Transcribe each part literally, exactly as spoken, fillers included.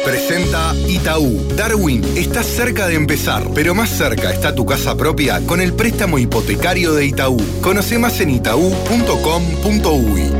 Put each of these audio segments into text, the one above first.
Presenta Itaú. Darwin está cerca de empezar, pero más cerca está tu casa propia con el préstamo hipotecario de Itaú. Conoce más en itaú punto com punto uy.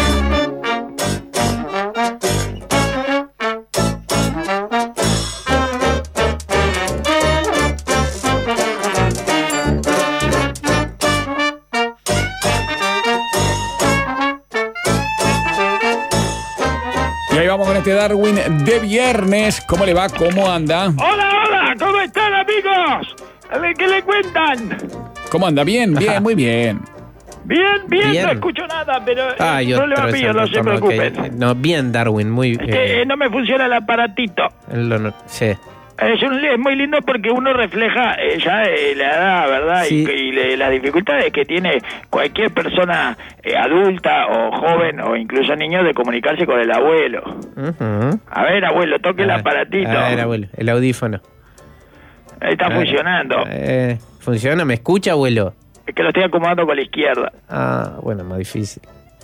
Este Darwin de viernes. ¿Cómo le va? ¿Cómo anda? Hola, hola, ¿cómo están, amigos? A ver, ¿qué le cuentan? ¿Cómo anda? Bien, bien, muy bien. Bien, bien, bien. No escucho nada, pero ah, yo no le va a pillar, no se preocupen. Okay. No, bien, Darwin, muy bien. Es que eh, no me funciona el aparatito. Lo, no, sí. Es, un, es muy lindo porque uno refleja eh, ya eh, la edad, ¿verdad? Sí. Y, y le, las dificultades que tiene cualquier persona eh, adulta o joven o incluso niño de comunicarse con el abuelo. Uh-huh. A ver, abuelo, toque a el ver, aparatito. A ver, abuelo, el audífono. Está a funcionando. Eh, ¿Funciona? ¿Me escucha, abuelo? Es que lo estoy acomodando con la izquierda. Ah, bueno, más difícil.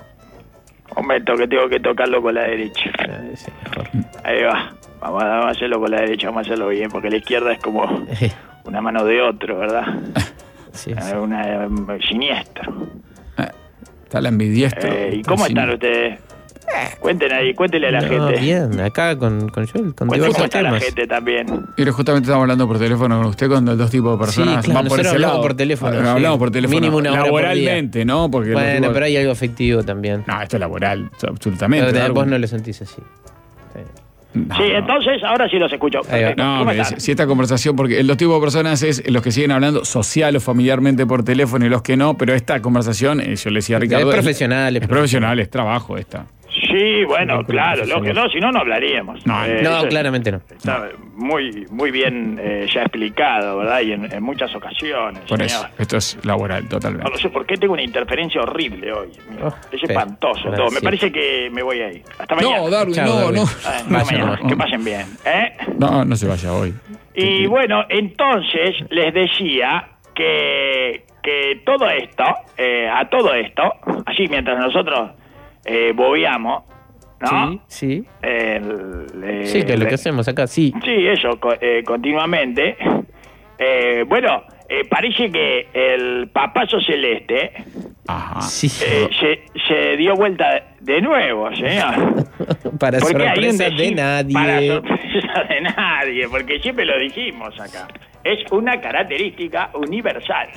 Un momento que tengo que tocarlo con la derecha. Ah, sí, mejor. Ahí va. Vamos a, vamos a hacerlo con la derecha, vamos a hacerlo bien, porque la izquierda es como una mano de otro, ¿verdad? Sí, sí. Una um, siniestro. Está la envidiestro. Eh, ¿Y cómo están ustedes? Cuenten ahí, cuéntenle a la no, gente. Bien, acá con, con Joel, con ¿Cómo diversos está la temas. gente también? Y justamente estamos hablando por teléfono con usted cuando dos tipos de personas Sí, claro, van por nosotros ese hablamos lado. por teléfono, Ah, sí. Hablamos por teléfono. Mínimo una hora por laboralmente, ¿no? Porque los Bueno, tipos- pero hay algo afectivo también. No, esto es laboral, absolutamente. Pero, Darwin. vos no lo sentís así. Sí. No, Sí, no. entonces ahora sí los escucho. Ahí va. No, ¿Cómo mire, están? si esta conversación, porque los tipos de personas es los que siguen hablando social o familiarmente por teléfono y los que no, pero esta conversación, eh, yo le decía a Ricardo, Es profesional, es, es es profesional, es trabajo esta. Sí, bueno, Muy claro, lo que profesional. no, si no, no hablaríamos. No, Eh, No, eso claramente no. Está muy, muy bien eh, ya explicado, ¿verdad? Y en, en muchas ocasiones, Por señor. eso, esto es laboral, No, totalmente. no sé por qué tengo una interferencia horrible hoy. Mira, Oh, es pero, espantoso bueno, todo. Me sí. parece que me voy a ir. Hasta mañana. No, Darwin, Chao, no, Darwin. no. Ah, hasta Vaya mañana. nomás. Que pasen bien. ¿eh? No, no se vaya hoy. Y bueno, entonces les decía que, que todo esto, eh, a todo esto, así mientras nosotros eh, bobeamos, ¿no? Sí, sí. El, eh, Sí, que es lo que hacemos acá, sí. Sí, eso, co- eh, continuamente. Eh, bueno, eh, parece que el papazo celeste Ajá. Sí. eh, se, se dio vuelta de nuevo, señor. Para Porque hay un sorpresa de decir- nadie. Para sorpresa de nadie, porque siempre lo dijimos acá. Es una característica universal.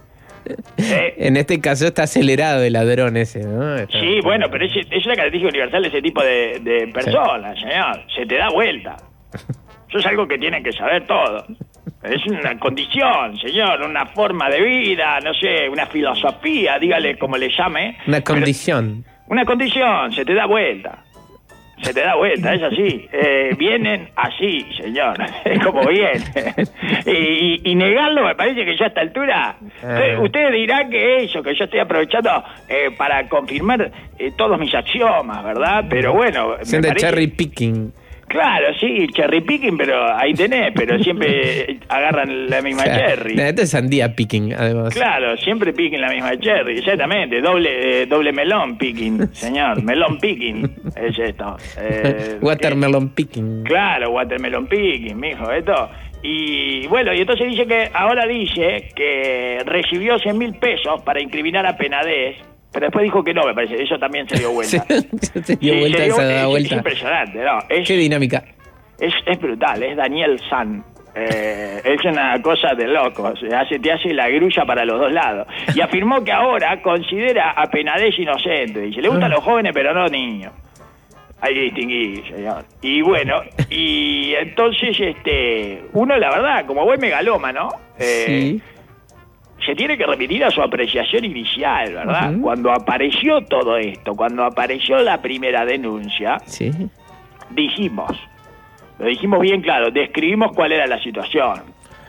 Eh, En este caso está acelerado el ladrón ese, ¿no? Está- sí, bueno, pero es, es una característica universal de ese tipo de, de personas, señor. Se te da vuelta. Eso es algo que tienen que saber todos. Es una condición, señor, una forma de vida, no sé, una filosofía, dígale como le llame. Una Pero- condición. una condición, se te da vuelta. Se te da vuelta, es así. Eh, vienen así, señor. Es como vienen. y, y, y negarlo me parece que ya a esta altura... Eh. Usted, usted dirá que eso, que yo estoy aprovechando eh, para confirmar eh, todos mis axiomas, ¿verdad? Pero bueno... me Siendo parece- cherry picking. Claro, sí, cherry picking, pero ahí tenés, pero siempre agarran la misma O sea, cherry. no, esto es sandía picking, además. Claro, siempre picking la misma cherry, exactamente, doble eh, doble melón picking, señor, melón picking es esto. Eh, Watermelon eh, picking. claro, watermelon picking, mijo, esto. Y bueno, y entonces dice que, ahora dice que recibió cien mil pesos para incriminar a Penades, pero después dijo que no, me parece, eso también se dio vuelta. Se, se dio Sí, vuelta se dio- esa es, da es vuelta. impresionante, ¿no? Es, Qué dinámica. es, es brutal, es Daniel San. Eh, es una cosa de locos, hace, te hace la grulla para los dos lados. Y afirmó que ahora considera a Penades inocente. Dice, le gustan los jóvenes, pero no niños. Hay que distinguir, señor. Y bueno, y entonces, este, uno, la verdad, como buen megalómano, eh, Sí. se tiene que remitir a su apreciación inicial, ¿verdad? Ujú. Cuando apareció todo esto, cuando apareció la primera denuncia, Sí. dijimos, lo dijimos bien claro, describimos cuál era la situación.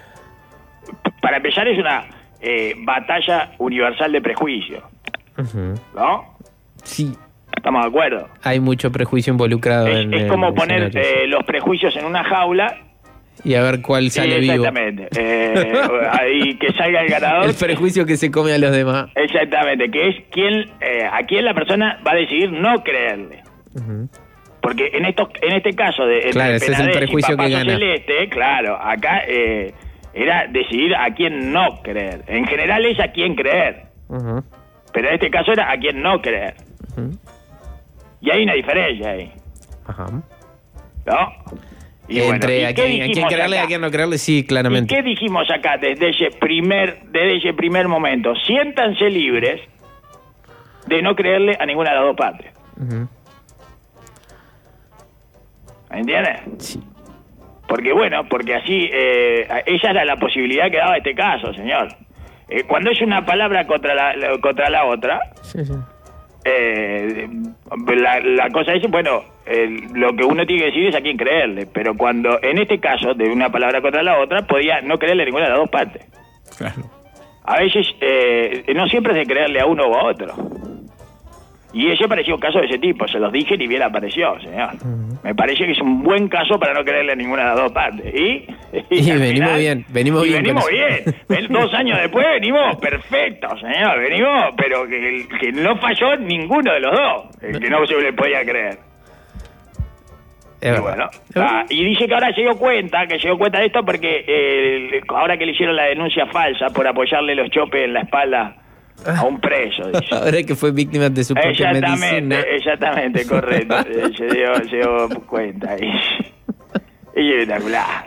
P- Para empezar, es una eh, batalla universal de prejuicio, Ujú. ¿no? Sí. ¿Estamos de acuerdo? Hay mucho prejuicio involucrado Es, en es el como poner escenario. eh, los prejuicios en una jaula. Y a ver cuál Sí, sale vivo. exactamente. Eh, ahí que salga el ganador. El prejuicio que se come a los demás. Exactamente, que es quien, eh, a quien la persona va a decidir no creerle. Ujú. Porque en estos, en este caso de Claro, ese es el prejuicio que gana. Celeste, claro, acá eh, era decidir a quién no creer. En general es a quién creer. Uh-huh. Pero en este caso era a quién no creer. Uh-huh. Y hay una diferencia ahí. Ajá. ¿No? Y Entre bueno, ¿y a, qué quién, a quién dijimos creerle y acá? a quién no creerle, sí, claramente. ¿Y qué dijimos acá desde ese primer, desde ese primer momento? Siéntanse libres de no creerle a ninguna de las dos partes. Uh-huh. ¿Me entiendes? Sí. Porque bueno, porque así, eh, esa era la posibilidad que daba este caso, señor. Eh, cuando es una palabra contra la, la- contra la otra, Sí, sí. eh, la, la cosa es, bueno, eh, lo que uno tiene que decir es a quién creerle. Pero cuando, en este caso, de una palabra contra la otra, podía no creerle a ninguna de las dos partes. Claro. A veces, eh, no siempre es de creerle a uno o a otro. Y ese pareció un caso de ese tipo, se los dije y bien apareció, señor. Uh-huh. Me parece que es un buen caso para no creerle a ninguna de las dos partes. Y, Y al venimos bien, venimos y bien venimos con eso. bien. Ven- Dos años después venimos perfectos, señor. Venimos, pero que, que no falló ninguno de los dos. El que no se le podía creer. Es Y verdad. bueno, ah, y dice que ahora se dio cuenta, que se dio cuenta de esto porque eh, ahora que le hicieron la denuncia falsa por apoyarle los chopes en la espalda a un preso, dice. Ahora que fue víctima de su propia Exactamente, medicina. exactamente, correcto. Eh, se, dio, se dio cuenta. Y, y es espectacular.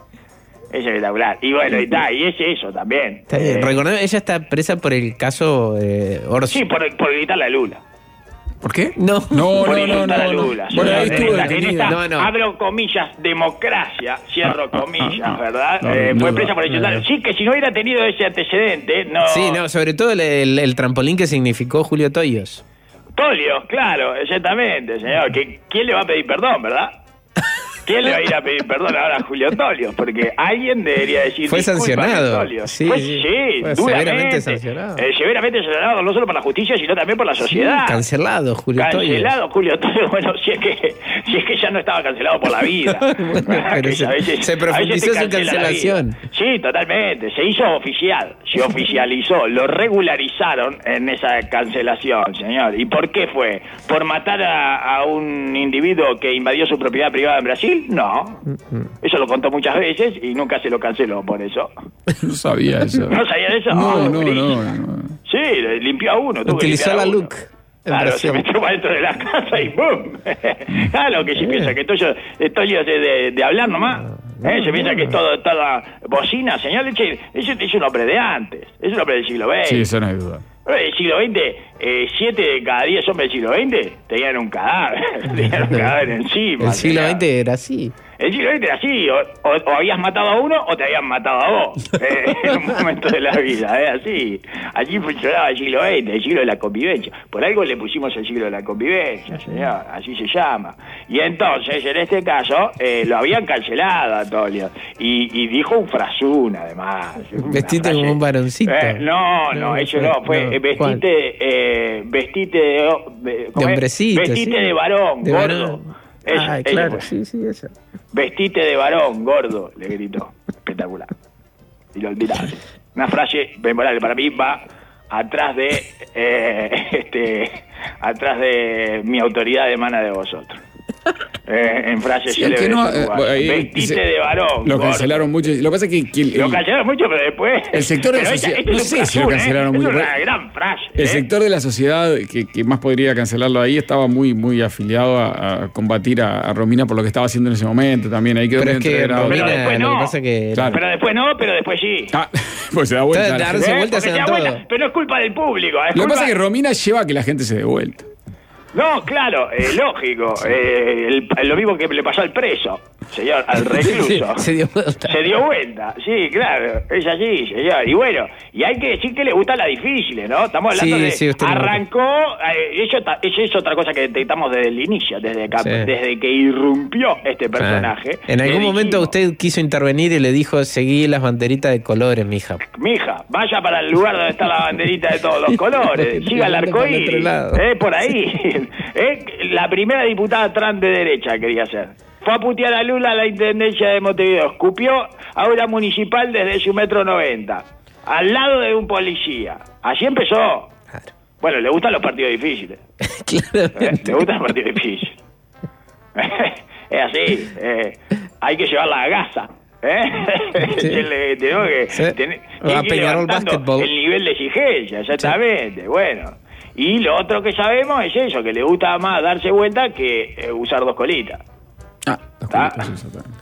Es espectacular. Y bueno, y está, y es eso también. Está bien. Eh, Recordemos, ella está presa por el caso eh, Orsi. sí, por, por gritarle a Lula. ¿Por qué? No. No, Por no, no, insultar a no, no. Lula. Bueno, ahí En estuvo esta- en detenida. esta, No, no. abro comillas, democracia, cierro Ah, ah, comillas, ah, ah. ¿verdad? No, Eh, no, fue no, presa por no, insultar. no. Sí, que si no hubiera tenido ese antecedente, no... Sí, no, sobre todo el, el- el trampolín que significó Julio Toyos. Tolio, claro, exactamente, señor. Que, ¿quién le va a pedir perdón, verdad? ¿Quién le va a ir a pedir perdón ahora a Julio Tolio? Porque alguien debería decir... Fue "Discúlpame, sancionado. Tolio". Sí, Fue- sí. sí, Fue duramente. severamente sancionado. Eh, severamente sancionado, no solo por la justicia, sino también por la sociedad. Cancelado, Julio Toyos. Cancelado Julio Tolio, bueno, si es que si es que ya no estaba cancelado por la vida. Bueno, pero Que se- a veces- se a veces profundizó te su cancela la cancelación. vida. Sí, totalmente. Se hizo oficial, se oficializó, lo regularizaron en esa cancelación, señor. ¿Y por qué fue? ¿Por matar a, a un individuo que invadió su propiedad privada en Brasil? No. Eso lo contó muchas veces y nunca se lo canceló por eso. No sabía eso. ¿No sabía de eso? No, Ah, no, buenísimo. no, no. Sí, le limpió a uno. tuvo que Utilizó limpiar a la uno. LUC en Claro, Brasil. se metió para dentro de la casa y ¡pum! Claro que se piensa que esto yo estoy de, de, de hablar nomás. ¿Eh? Se piensa que es todo, toda bocina, señor. Ese es, es un hombre de antes. Es un hombre del siglo veinte. Sí, eso no hay duda. El siglo veinte, eh, siete de cada diez hombres del siglo veinte tenían un cadáver. Tenían un cadáver encima. El siglo señor. veinte era así. El siglo veinte era así, o, o, o habías matado a uno o te habían matado a vos, eh, en un momento de la vida, es así. Allí funcionaba el siglo veinte, el siglo de la convivencia. Por algo le pusimos el siglo de la convivencia, señor, así se llama. Y entonces, en este caso, eh, lo habían cancelado a Tolio. Y, y dijo un frasún, además. una Vestite frase- como un varoncito. Eh, no, no, No, eso fue- no, fue no, eh, ¿cuál? vestite, eh, vestite de... de, ¿cómo De es? hombrecito. Vestite sí. de varón, De gordo. varón. Eso, Ay, eso claro, fue. sí, sí, eso. Vestite de varón, gordo, le gritó. Espectacular. Inolvidable. Una frase memorable para mí va atrás de eh, este atrás de mi autoridad emana de vosotros. Eh, en frases Sí, el que célebres. no, eh, uruguayas. ahí Vestite dice- de varón. Lo gordo. cancelaron mucho. Lo que pasa es que, que el, Lo cancelaron mucho, pero después. El sector de la Pero esta- sociedad- este no es un sé si lo frasún, cancelaron ¿eh? mucho, Es una pero- gran frase. el ¿eh? sector de la sociedad que, que más podría cancelarlo ahí estaba muy, muy afiliado a, a combatir a, a Romina por lo que estaba haciendo en ese momento también. Ahí quedó Pero es medio que integrado. Pero Romina, después lo no. que pasa que... Claro. Pero después no, pero después sí. Ah, pues se da vuelta. Entonces, a la darse gente. ¿Eh? vuelta Porque se dan te da vuelta, todo. pero no es culpa del público. Es Lo que culpa- pasa es que Romina lleva a que la gente se dé vuelta. No, claro, eh, lógico. Eh, el- lo mismo que le pasó al preso, señor, al recluso. Se dio vuelta. Se dio vuelta, sí, claro, es así, señor. Y bueno, y hay que decir que le gustan las difíciles, ¿no? Estamos hablando Sí, de... sí, usted lo arrancó, eh, eso, ta- eso es otra cosa que detectamos desde el inicio, desde que, Sí. desde que irrumpió este personaje. Ah. En algún le momento dijimos, usted quiso intervenir y le dijo, seguí las banderitas de colores, mija. Mija, vaya para el lugar donde está la banderita de todos los colores. Siga el Ande para el otro arcoíris. lado. Eh, por ahí. Eh, la primera diputada trans de derecha quería ser. Fue a putear a Lula a la intendencia de Montevideo. Escupió a una municipal desde su metro noventa. Al lado de un policía. Así empezó. Claro. Bueno, le gustan los partidos difíciles. ¿eh? Claramente. Le gustan los partidos difíciles. Es así. Eh, hay que llevarla a casa. ¿Eh? Sí. Le, tenemos que, Sí. tener, Va a que ir Peñarol levantando Basketball. el nivel de exigencia, exactamente. Sí. Bueno. Y lo otro que sabemos es eso, que le gusta más darse vuelta que eh, usar dos colitas. Ah, dos colitas, exactamente.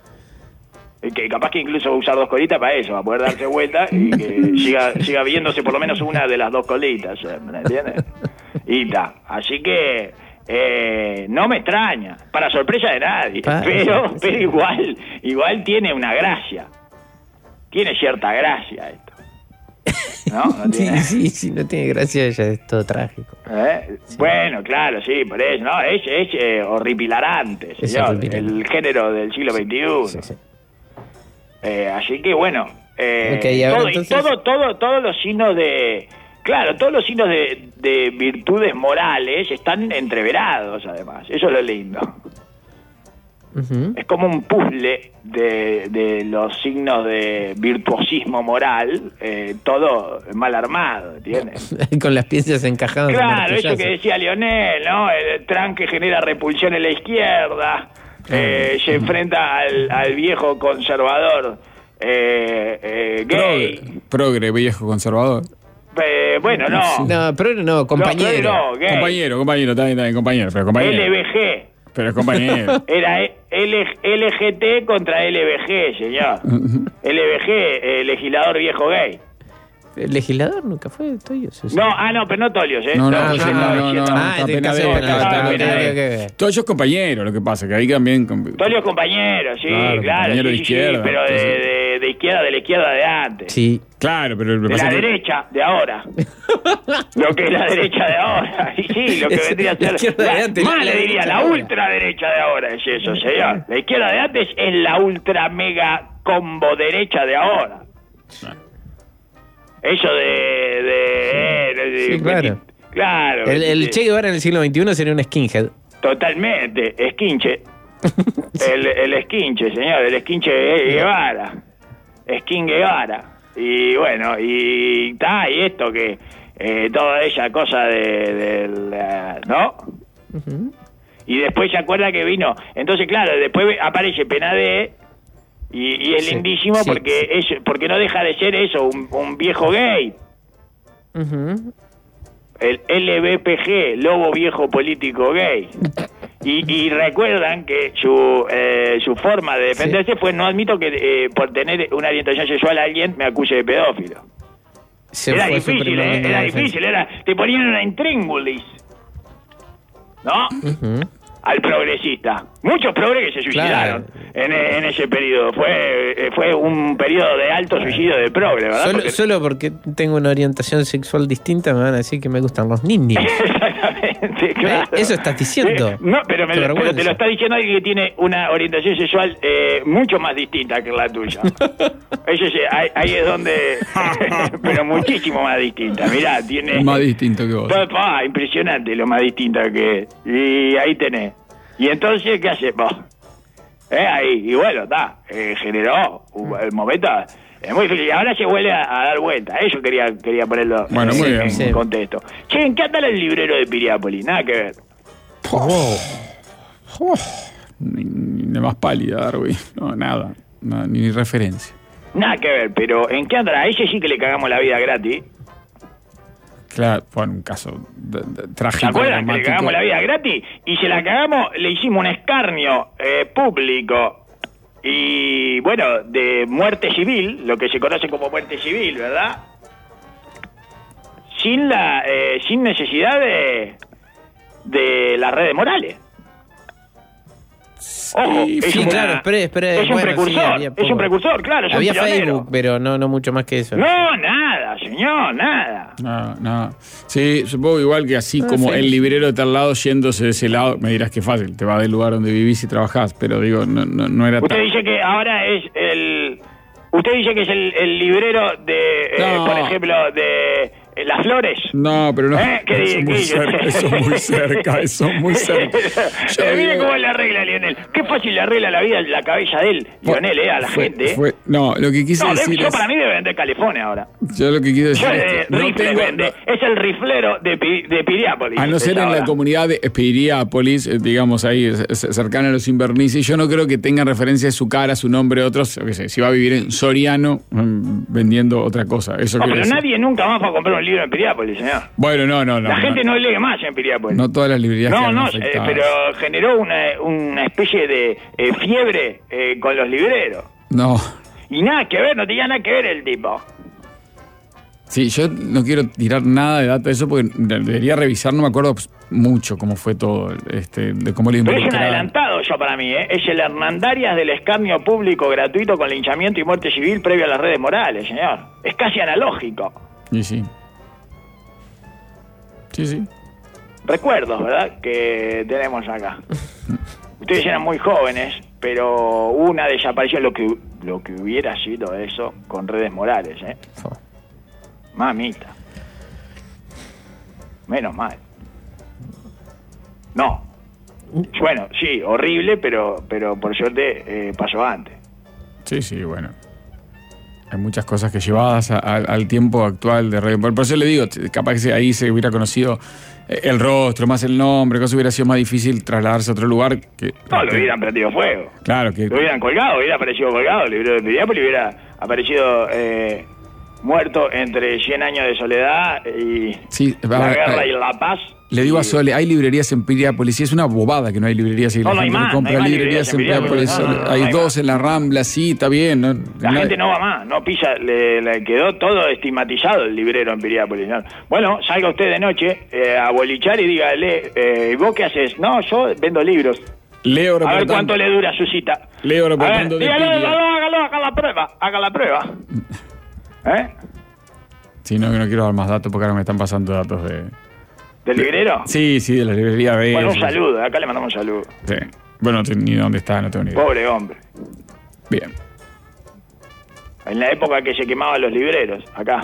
Que capaz que incluso usar dos colitas para eso, para poder darse vuelta y que siga, siga viéndose por lo menos una de las dos colitas, ¿me entiendes? Y ta. Así que eh, no me extraña, para sorpresa de nadie, Ah, pero, sí, sí. pero igual, igual tiene una gracia, tiene cierta gracia esto. ¿No? ¿No Sí, tiene? sí, sí, no tiene gracia, ya es todo trágico. ¿Eh? Sí. Bueno, claro, sí, por eso, ¿no? Es, es eh, horripilarante, Es señor, horripilante. el género del siglo veintiuno. Sí, sí. Eh, así que bueno, eh, Ok, y ahora todo, entonces- y todo, todo, todos los signos de, claro, todos los signos de, de virtudes morales están entreverados, además. Eso es lo lindo. Ujú. Es como un puzzle de, de los signos de virtuosismo moral, eh, todo mal armado, ¿entiendes? Con las piezas encajadas. en Claro, eso martillazo. que decía Lionel, ¿no? El tranque genera repulsión en la izquierda, eh, se enfrenta al, al viejo conservador eh, eh, gay. Progre, progre, viejo conservador. Eh, bueno, no. No, pero no, compañero. No, no, gay. Compañero, compañero, está bien, está bien, compañero, pero compañero. L B G. Pero es compañero. Era e- L- L G T contra L B G, señor. L B G, eh, legislador viejo gay. El legislador nunca fue Toyo. sí, sí. No, ah, no, pero no Tolios, ¿eh? No, no, Ah, no, sí, no, no, diciendo- no, Ah, está del caso de Penadez, Penadez, está ok, Penadez. ok, ok. Todos ellos compañeros, lo que pasa, que ahí también... con- Tolios compañero, sí, Claro, claro. compañero sí, de sí, izquierda, sí, pero de, entonces- de, de izquierda, de la izquierda de antes. Sí. Claro, pero... lo que De pasa la es que- derecha de ahora. Lo que es la derecha de ahora. Y sí, lo que Es vendría a la ser. izquierda de la- antes, más la le diría, derecha la de ahora. ultraderecha de ahora es eso, señor. La izquierda de antes es la ultra mega combo derecha de ahora. Eso de. de, de- de- Sí, claro. Claro. El, el de- Che Guevara en el siglo veintiuno sería un skinhead. Totalmente. Esquinche. El, el esquinche, señor. El esquinche Guevara. Skin Guevara. Y bueno, y está, y esto que. Eh, toda esa cosa de. del, eh, ¿no? Ujú. Y después se acuerda que vino. Entonces, claro, después aparece Penadez. Y, y es Sí, lindísimo sí, porque es porque no deja de ser eso, un, un viejo gay. Ujú. El L B P G, Lobo Viejo Político Gay. Y, y recuerdan que su eh, su forma de defenderse Sí. fue: no admito que eh, por tener una orientación sexual a alguien me acuse de pedófilo. Se Era fue su difícil, primera eh, línea era de defensa. difícil, era, te ponían una intríngulis, ¿no? Ujú. Al progresista. Muchos progres que se suicidaron Claro. en, en ese periodo. Fue eh, fue un periodo de alto suicidio de progre, ¿verdad? Solo, Porque- solo porque tengo una orientación sexual distinta me van a decir que me gustan los niños. Exactamente, claro. eso estás diciendo. Eh, no, pero, me- Qué pero vergüenza. te lo está diciendo alguien que tiene una orientación sexual eh, mucho más distinta que la tuya. Eso sí, ahí, ahí es donde... pero muchísimo más distinta. Mirá, tiene... Es más distinto que vos. Pa, pa, impresionante lo más distinta que es. Y ahí tenés. Y entonces, ¿qué haces vos? Eh, ahí, y bueno, está, eh, generó un- el momento, es muy feliz. Y ahora se vuelve a, a dar vuelta. Eso quería quería ponerlo Bueno, en, muy en bien. Sí. contexto. Che, ¿en qué anda el librero de Piriápolis? Nada que ver. Wow. Oh, ni, ni la más pálida, Darwin. No, nada. No, ni referencia. Nada que ver, pero ¿en qué andará? A ese sí que le cagamos la vida gratis. Claro, fue un caso de- de- ¿Se trágico. acuerdan que le dramático. cagamos la vida gratis? Y se la cagamos, le hicimos un escarnio eh, público y, bueno, de muerte civil, lo que se conoce como muerte civil, ¿verdad? Sin la eh, sin necesidad de, de las redes morales. Ojo, Sí, es Sí, un, claro, espere, espere. es un bueno, sí, precursor, había es poco. un precursor, claro, es un Había pionero. Facebook, pero no, no mucho más que eso. No, nada, señor, nada. No, no. Sí, supongo igual que así Ah, como sí. el librero de tal lado yéndose de ese lado, me dirás que fácil, te va del lugar donde vivís y trabajás, pero digo, no, no, no era Usted tan... dice que ahora es el... Usted dice que es el, el librero de, eh, No. por ejemplo, de Eh, ¿Las flores? No, pero no. ¿Eh? ¿Qué Eso, di- muy qué- cerca, eso muy cerca, eso muy cerca. Yo Eh, mire digo- cómo le arregla a Lionel. Qué fácil le arregla la vida en la cabeza de él, Lionel, eh, a la Fue- gente. eh. fue- no, lo que quise No, decir yo es... para mí debe vender California ahora. Yo lo que quise decir Yo, es eh, que no rifle tengo... vende. no- Es el riflero de, Pi- de Piriápolis. a no ser es en la ahora. comunidad de Espiriápolis, eh, digamos ahí, eh, c- cercana a los Invernici, yo no creo que tengan referencia de su cara, su nombre, otros, yo qué sé, si va a vivir en Soriano mm, vendiendo otra cosa. Eso No, quiero pero decir. nadie nunca más va a comprar un libro en Piriápolis, señor. Bueno, no, no, no. la no, gente no lee más en Piriápolis. no todas las librerías No, quedan no, eh, afectadas. pero generó una, una especie de eh, fiebre eh, con los libreros. No. Y nada que ver, no tenía nada que ver el tipo. Sí, yo no quiero tirar nada de data de eso porque debería revisar, no me acuerdo mucho cómo fue todo, este, de cómo lo Pero es un involucraron. adelantado yo para mí, ¿eh? Es el Hernandarias del escarnio público gratuito con linchamiento y muerte civil previo a las redes morales, señor. Es casi analógico. Y sí. Sí, sí. Recuerdos, ¿verdad? Que tenemos acá. Ustedes eran muy jóvenes, pero una desaparición, lo que, lo que hubiera sido eso con redes morales, ¿eh? Mamita. Menos mal. No. Bueno, sí, horrible, pero pero por suerte eh, pasó antes. Sí, sí, bueno. Hay muchas cosas que llevadas a- a- al tiempo actual de radio. Por por eso le digo, capaz que ahí se hubiera conocido eh, el rostro, más el nombre, cosa hubiera sido más difícil trasladarse a otro lugar. Que, No, lo hubieran prendido fuego. Claro, que... Lo hubieran colgado, hubiera aparecido colgado el libro de Piriápolis, hubiera aparecido eh, muerto entre cien años de soledad y Sí, la va- guerra va- y la paz. Le digo a Y- Sole, hay librerías en Piriápolis y es una bobada que no hay librerías y No, la no hay gente más, compra no hay más librerías en librerías en Piriápolis. Piriápolis. No, no, no, hay no hay dos más. en la Rambla, sí, está bien. ¿no? La No- gente no va más, no pisa, le, le quedó todo estigmatizado el librero en Piriápolis. ¿no? Bueno, salga usted de noche eh, a bolichar y dígale, eh, ¿vos qué haces? No, yo vendo libros. Leo A ver reportando- cuánto le dura su cita. Leo A ver, reportando de dígale, Piria. hágalo, hágalo, haga la prueba, haga la prueba. ¿Eh? Sí, no, no quiero dar más datos porque ahora me están pasando datos de... ¿Del librero? Sí, sí, de la librería B. Bueno, un saludo, acá le mandamos un saludo. Sí. Bueno, no sé ni dónde está, no tengo ni idea. Pobre hombre. Bien. En la época que se quemaban los libreros, acá.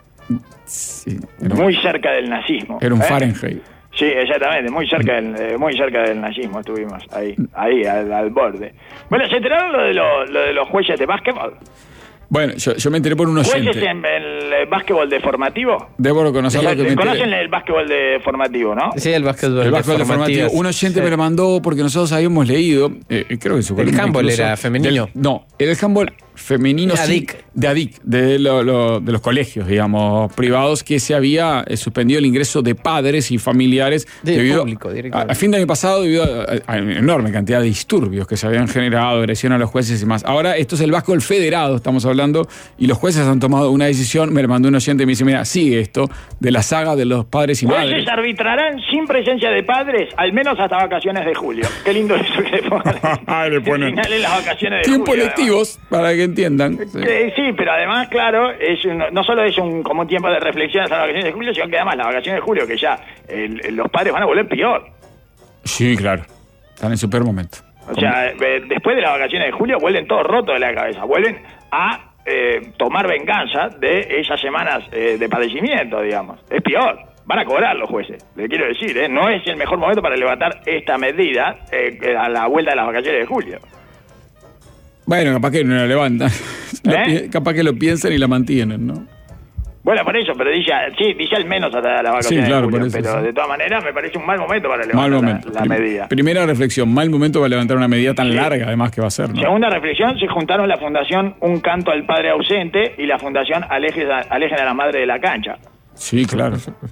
Sí, era un, Muy cerca del nazismo. era un ¿eh? Fahrenheit. Sí, exactamente, muy cerca del, eh, muy cerca del nazismo estuvimos, ahí, ahí, al, al borde. Bueno, ¿se enteraron lo de, lo, lo de los jueces de básquetbol? Bueno, yo, yo me enteré por un ¿Jueces oyente. en el eh, básquetbol de formativo? Debo reconocer lo que me ¿Conocen enteré. el básquetbol de formativo, no? Sí, el básquetbol. El básquetbol de formativo. formativas. Un oyente Sí. me lo mandó porque nosotros habíamos leído, eh, creo que su El columna handball incluso, era femenino. del- no, el handball femenino De sí, ADIC. de ADIC, de, lo- lo- de los colegios, digamos, privados, que se había eh, suspendido el ingreso de padres y familiares De debido público, a, directamente. a fin de año pasado debido a, a una enorme cantidad de disturbios que se habían generado, agresión a los jueces y más. Ahora esto es el básquetbol federado, estamos hablando, y los jueces han tomado una decisión. Me lo mandó un oyente y me dice, mira, sigue esto de la saga de los padres y madres. Jueces arbitrarán sin presencia de padres, al menos hasta vacaciones de julio. Qué lindo eso que le ponen. Le ponen- Finales las vacaciones de Tiempos julio. lectivos, para que entiendan. Sí. Eh, sí, pero además, claro, es un- no solo es un como un tiempo de reflexión hasta las vacaciones de julio, sino que además las vacaciones de julio, que ya el- el- los padres van a volver peor. Sí, claro. Están en su peor momento. O sea, eh, después de las vacaciones de julio vuelven todos rotos de la cabeza, vuelven a eh, tomar venganza de esas semanas eh, de padecimiento, digamos. Es peor. Van a cobrar los jueces, le quiero decir, ¿eh? No es el mejor momento para levantar esta medida eh, a la vuelta de las vacaciones de julio. Bueno, capaz que no la levantan. Lo ¿Eh? pi- capaz que lo piensan y la mantienen, ¿no? Bueno, por eso, pero dice, sí, dice al menos hasta las vacaciones Sí, claro, de julio, por eso, pero sí. de todas maneras me parece un mal momento para Mal levantar momento. la, la Prim- medida. Primera reflexión, mal momento para levantar una medida tan larga, además, que va a ser, ¿no? Segunda reflexión, se juntaron la Fundación Un Canto al Padre Ausente y la Fundación Alejen a, Alejen a la Madre de la Cancha. Sí, claro.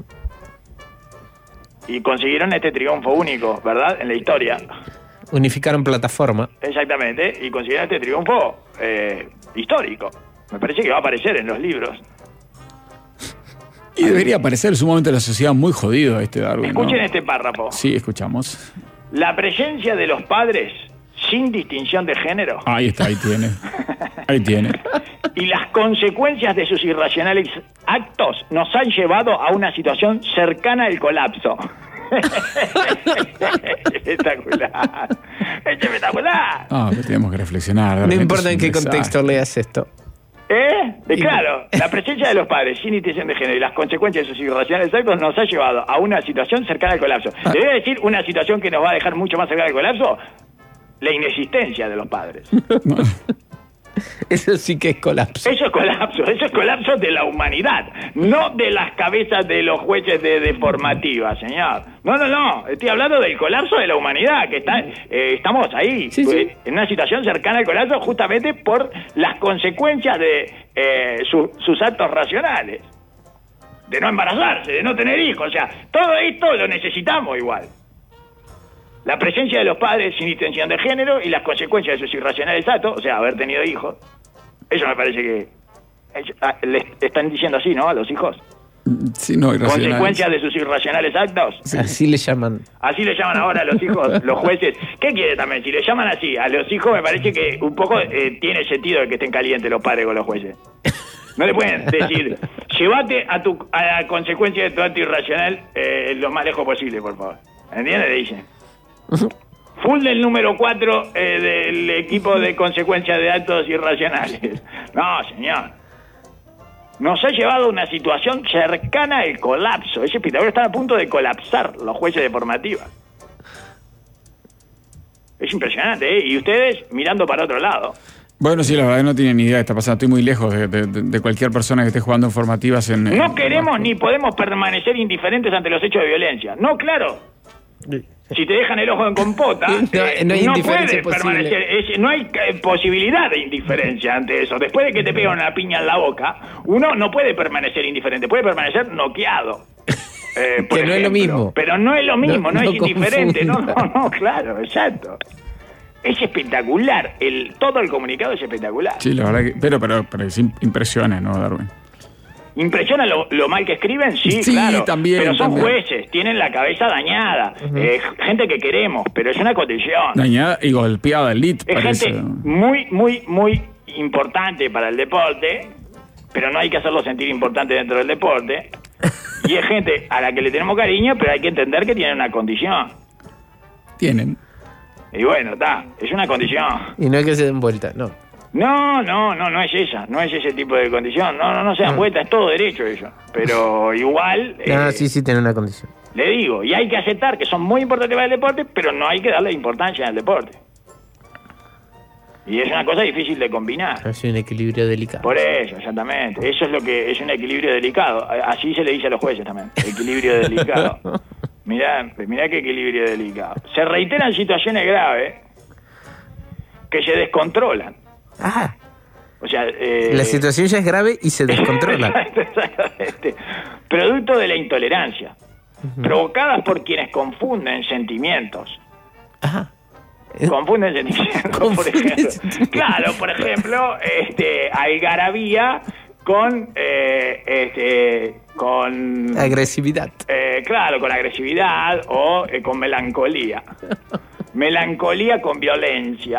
Y consiguieron este triunfo único, ¿verdad? En la historia. Unificaron plataforma. Exactamente. Y consiguieron este triunfo eh, histórico. Me parece que va a aparecer en los libros. Y debería parecer sumamente la sociedad muy jodido este Darwin, ¿no? Escuchen este párrafo. Sí, escuchamos. La presencia de los padres sin distinción de género Ahí está, ahí tiene. Ahí tiene. y las consecuencias de sus irracionales actos nos han llevado a una situación cercana al colapso. Espectacular. Es espectacular. Ah, pero tenemos que reflexionar. No realmente importa es en un qué desastre. contexto leas esto. ¿Eh? ¿Eh? Eh, Claro, la presencia de los padres sin intención de género y las consecuencias de sus irracionales actos nos ha llevado a una situación cercana al colapso. ¿Le voy a decir una situación que nos va a dejar mucho más cercana al colapso? La inexistencia de los padres. Eso sí que es colapso. Eso es colapso, eso es colapso de la humanidad, no de las cabezas de los jueces de deformativa, señor. No, no, no, estoy hablando del colapso de la humanidad, que está, eh, estamos ahí, Sí, sí. en una situación cercana al colapso justamente por las consecuencias de eh, su- sus actos racionales. De no embarazarse, de no tener hijos, o sea, todo esto lo necesitamos igual. La presencia de los padres sin intención de género y las consecuencias de sus irracionales actos, o sea, haber tenido hijos. Eso me parece que... ellos- ah, le están diciendo así, ¿no? A los hijos. Sí, no, irracional. Consecuencias de sus irracionales actos. Así le llaman. Así le llaman ahora a los hijos, los jueces. ¿Qué quiere también? Si le llaman así a los hijos, me parece que un poco eh, tiene sentido de que estén calientes los padres con los jueces. No le pueden decir, llévate a, tu, a la consecuencia de tu acto irracional eh, lo más lejos posible, por favor. ¿Entiendes? Le dicen. Full del número cuatro eh, del equipo de consecuencias de actos irracionales. No, señor. Nos ha llevado a una situación cercana al colapso. Ese Pitágoras está a punto de colapsar los jueces de formativa. Es impresionante, ¿eh? Y ustedes mirando para otro lado. Bueno, sí, la verdad que no tienen ni idea de qué está pasando. Estoy muy lejos de, de- de cualquier persona que esté jugando en formativas en... No en- queremos ni podemos permanecer indiferentes ante los hechos de violencia. No, claro. Si te dejan el ojo en compota, No, eh, no hay no indiferencia puedes posible. permanecer. Es- no hay eh, posibilidad de indiferencia ante eso. Después de que te pegan una piña en la boca, uno no puede permanecer indiferente, puede permanecer noqueado. Eh, por Que no es lo mismo. Pero no es lo mismo, no, No- es no indiferente. No, confunda. no, no, claro, exacto. Es espectacular. El, todo el comunicado es espectacular. Sí, la verdad que... Pero, pero, pero sí impresiona, ¿no, Darwin? ¿Impresiona lo, lo mal que escriben? Sí, Sí, claro. también, Pero son también. jueces, tienen la cabeza dañada. eh, gente que queremos, pero es una condición. Dañada y golpeada, elite, Es parece. gente muy, muy, muy importante para el deporte, pero no hay que hacerlo sentir importante dentro del deporte. Y es gente a la que le tenemos cariño, pero hay que entender que tiene una condición. Tienen. Y bueno, está, es una condición. Y no es que se den vuelta, no. No, no, no, no es esa, no es ese tipo de condición. No, no, no se dan vuelta, es todo derecho eso. Pero igual... No, eh, sí, sí, tiene una condición. Le digo, y hay que aceptar que son muy importantes para el deporte, pero no hay que darle importancia al deporte. Y es una cosa difícil de combinar. Es un equilibrio delicado. Por eso, exactamente. Eso es lo que es un equilibrio delicado. Así se le dice a los jueces también. Equilibrio delicado. Mirá, mirá qué equilibrio delicado. Se reiteran situaciones graves que se descontrolan. Ah, O sea, eh, la situación ya es grave y se descontrola. Exactamente. Producto de la intolerancia, provocadas por quienes confunden sentimientos. Ajá. Confunden sentimientos, por Confunden ejemplo. sentimientos. Claro, por ejemplo, este, algarabía con, eh, este, con, Agresividad. eh, claro, con agresividad o eh, con melancolía. Melancolía con violencia.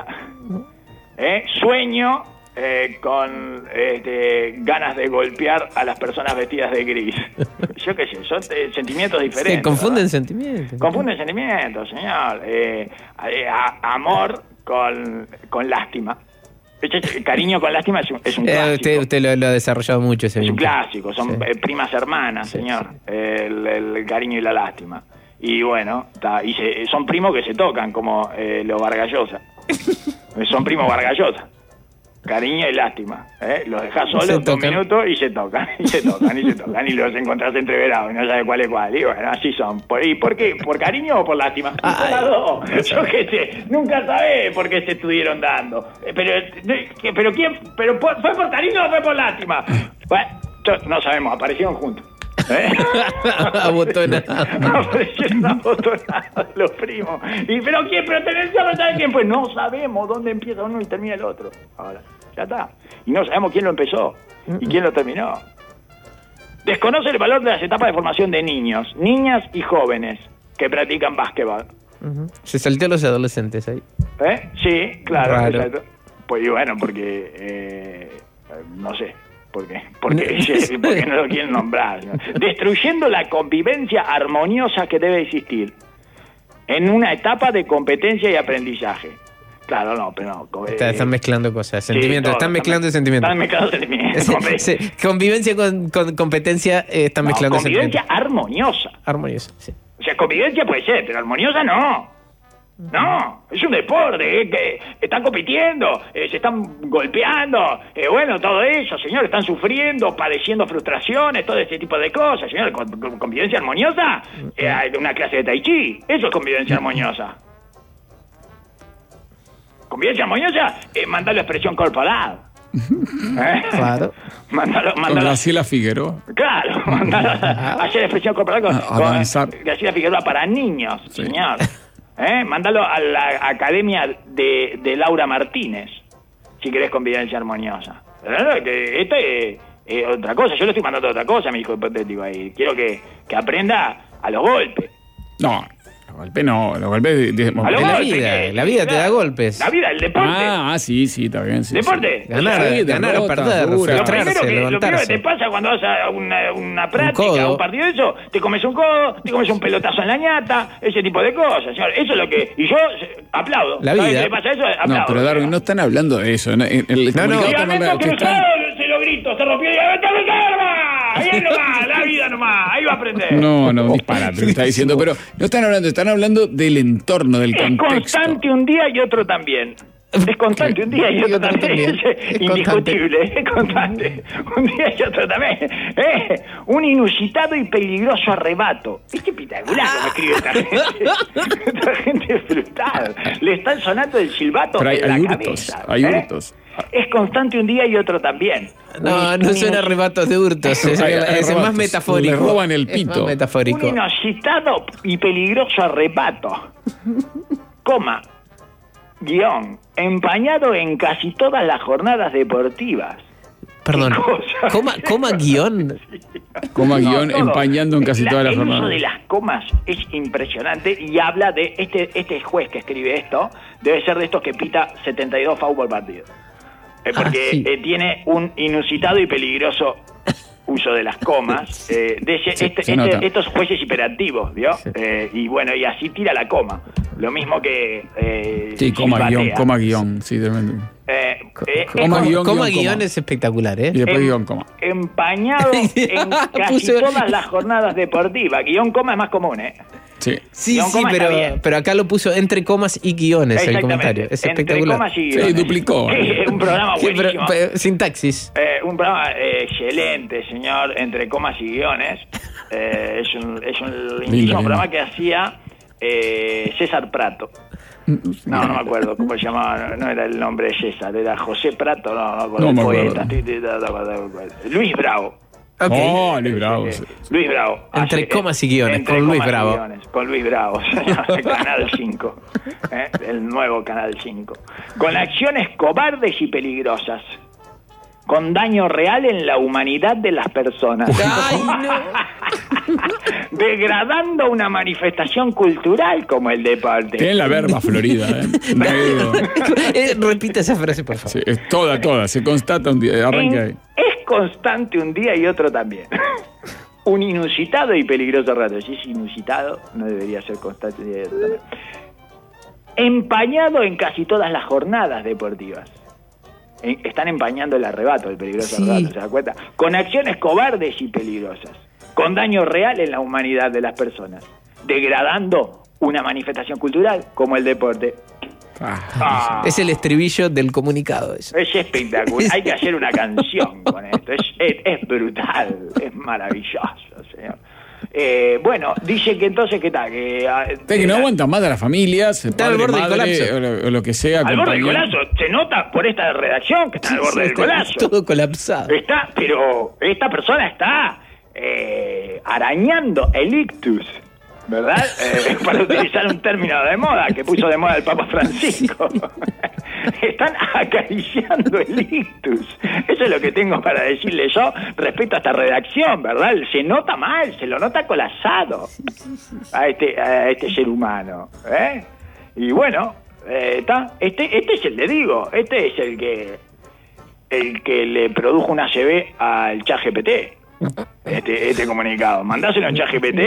¿Eh? Sueño eh, con este, ganas de golpear a las personas vestidas de gris. Yo qué sé, son eh, sentimientos diferentes. Se confunden ¿verdad? sentimientos. Confunden sentimientos, señor. Eh, eh, a- amor con, con lástima. Este, Cariño con lástima es un, es un Eh, clásico. usted usted lo, lo ha desarrollado mucho ese Es un vínculo. clásico, son Sí. eh, primas hermanas, Sí, señor. El, el cariño y la lástima. Y bueno, ta, y se- son primos que se tocan, como eh, los Vargallosa. Son primos Vargallosa. Cariño y lástima. ¿eh? Los dejas Se solos dos tocan. minutos y se tocan, y se tocan, y se tocan. Y los encontrás entreverados y no sabes cuál es cuál. Y bueno, así son. ¿Por, ¿Y por qué? ¿Por cariño o por lástima? Por Ay. las dos. Yo qué sé, nunca sabés por qué se estuvieron dando. Eh, Pero, eh, pero ¿quién? Pero por- ¿fue por cariño o fue por lástima? Bueno, yo- no sabemos, aparecieron juntos. ¿Eh? Abotonados. Aparecieron abotonados los primos. Y, pero quién, pero tenés ya no sabe quién fue. No sabemos dónde empieza uno y termina el otro. Ahora, ya está. Y no sabemos quién lo empezó y quién lo terminó. Desconoce el valor de las etapas de formación de niños, niñas y jóvenes que practican básquetbol. Ujú. Se salteó a los adolescentes ahí. ¿Eh? Sí, claro. Raro. Exacto. Pues y bueno, porque eh, no sé. ¿Por qué? Porque, No. porque no lo quieren nombrar. ¿no? Destruyendo la convivencia armoniosa que debe existir en una etapa de competencia y aprendizaje. Claro, no, pero no. co- Está- eh, están mezclando cosas, sí, sentimientos. todo, están mezclando sentimientos. Están mezclando sentimientos. Sí, sí, convivencia con, con competencia, eh, están No, mezclando convivencia sentimientos. armoniosa. Armonioso, sí. O sea, convivencia puede ser, pero armoniosa no. No, es un deporte, eh, que están compitiendo, eh, se están golpeando, eh, bueno, todo eso, señor, están sufriendo, padeciendo frustraciones, todo ese tipo de cosas, señor, con, con- convivencia armoniosa, eh, hay una clase de tai chi, eso es convivencia armoniosa. Convivencia armoniosa, eh, mandar la expresión corporal. ¿Eh? Claro. Mandalo, Con mandalo. Graciela Figueroa. Claro, mandalo a hacer expresión corporal con, A- con avanzar. Graciela Figueroa para niños, Sí. señor. ¿Eh? Mándalo a la academia de, de Laura Martínez, si querés convivencia armoniosa. ¿Verdad? Que esto es, es otra cosa, yo le estoy mandando otra cosa, mi hijo hipotético ahí. Quiero que, que aprenda a los golpes. No, los golpes no, los golpes de, de- A los Es la golpes, vida, que- la vida te da golpes. La vida, el deporte. Ah, ah, sí, sí, está bien. Sí, ¿Deporte? sí. Ganar, Sí, ganar o derrotas perder, duras. Lo frustrarse, primero, que, lo primero que levantarse. te pasa cuando vas a una, una práctica, codo. un partido de eso, te comes un codo, te comes un pelotazo en la ñata, ese tipo de cosas, señor. Eso es lo que... Y yo eh, aplaudo. La ¿Sabes vida. qué le pasa a eso? Aplaudo. No, pero Darwin, no están hablando de eso. El, el No, no. comunicado Y está al mandando momento que que están- se lo grito, se rompió y ¡vete a reserva! Ahí nomás, la vida nomás, ahí va a aprender. No, no, disparate, lo está diciendo. Pero no están hablando, están hablando del entorno, del Es contexto. constante un día y otro también. Es constante un día y otro otro también. también. Es Es indiscutible, es constante. Un día y otro también. Eh, un inusitado y peligroso arrebato. Es espectacular como escribe esta gente. Esta gente es brutal. Le están sonando el silbato Pero hay, en hay la hurtos, cabeza. hay ¿eh? hurtos. Es constante un día y otro también. No, Un- no un son inus- arrebatos de hurtos, es, Hay- hay es más arrebatos. metafórico. Le roban el Es pito. más metafórico. Un inusitado y peligroso arrebato. Coma. Guión. Empañado en casi todas las jornadas deportivas. Perdón, ¿Qué cosa? coma, coma guión. Coma guión todo. empañando en casi La- todas las el uso jornadas. de las comas es impresionante y habla de este este juez que escribe esto, debe ser de estos que pita setenta y dos FAU por partido. Eh, porque Ah, sí. eh, tiene un inusitado y peligroso uso de las comas, eh, de ese- Sí, este- se este- nota. estos jueces hiperactivos, ¿vio? Eh, y bueno, y así tira la coma. Lo mismo que... Eh, Sí, coma silbatea. guión, coma guión. Sí, tremendo. Eh, eh, Coma, es guión, Coma guión, guión coma. es espectacular, ¿eh? Y después Em- guión, coma. empañado en casi Puso- todas las jornadas deportivas. Guión coma es más común, ¿eh? Sí. Sí, Guión, sí, coma está pero, bien. pero acá lo puso entre comas y guiones el Exactamente. comentario. Es Entre espectacular. comas y Sí, guiones. duplicó. Sí, un programa Sí, pero- buenísimo. pero- sintaxis. Eh, un programa eh, excelente, señor, entre comas y guiones. Eh, es un, es un lindísimo lindo. programa que hacía eh, César Prato. No, no me acuerdo cómo se llamaba, no, no era el nombre de César, era José Prato, no, no, me acuerdo, No el me poeta. acuerdo. Estoy- estoy- estoy- estoy- Luis Bravo. Ok. Oh, Luis Bravo. Eh, sí. Luis Bravo. Entre Hace- comas y guiones, entre con Luis comas y Bravo. guiones, con Luis Bravo, señor, Canal cinco. ¿eh? El nuevo Canal cinco. Con acciones cobardes y peligrosas. Con daño real en la humanidad de las personas. Ay, no. Degradando una manifestación cultural como el deporte. Tienen la verba florida, ¿eh? Medio- Eh, Repita esa frase, por favor. sí, es toda, toda. Se constata un día. Arranca ahí. En- es constante un día y otro también. Un inusitado y peligroso rato. Si es inusitado, no debería ser constante un día y otro también. Empañado en casi todas las jornadas deportivas. En- están empañando el arrebato, el peligroso Sí. arrebato, ¿se da cuenta? Con acciones cobardes y peligrosas. Con daño real en la humanidad de las personas. Degradando una manifestación cultural como el deporte. Ah, Ah. Es el estribillo del comunicado. Eso. Es espectacular. Hay que hacer una canción con esto. Es, es, es brutal. Es maravilloso, señor. Eh, bueno, dice que entonces, ¿qué tal? Que, ah, Ustedes que no eh, aguantan más a las familias, Está al padre, borde del madre, colapso. o lo, o lo que sea. al borde del compañero. colapso. Se nota por esta redacción que está al borde del Está colapso. todo colapsado. Está, pero esta persona está eh, arañando el ictus, ¿verdad? Eh, para utilizar un término de moda que puso de moda el Papa Francisco. Están acariciando el ictus. Eso es lo que tengo para decirle yo respecto a esta redacción, ¿verdad? Se nota mal, se lo nota colapsado a este, a este ser humano, ¿eh? Y bueno, eh, está. Este, este es el de digo, este es el que el que le produjo una A C V al ChatGPT. este, este comunicado. Mandáselo en ChatGPT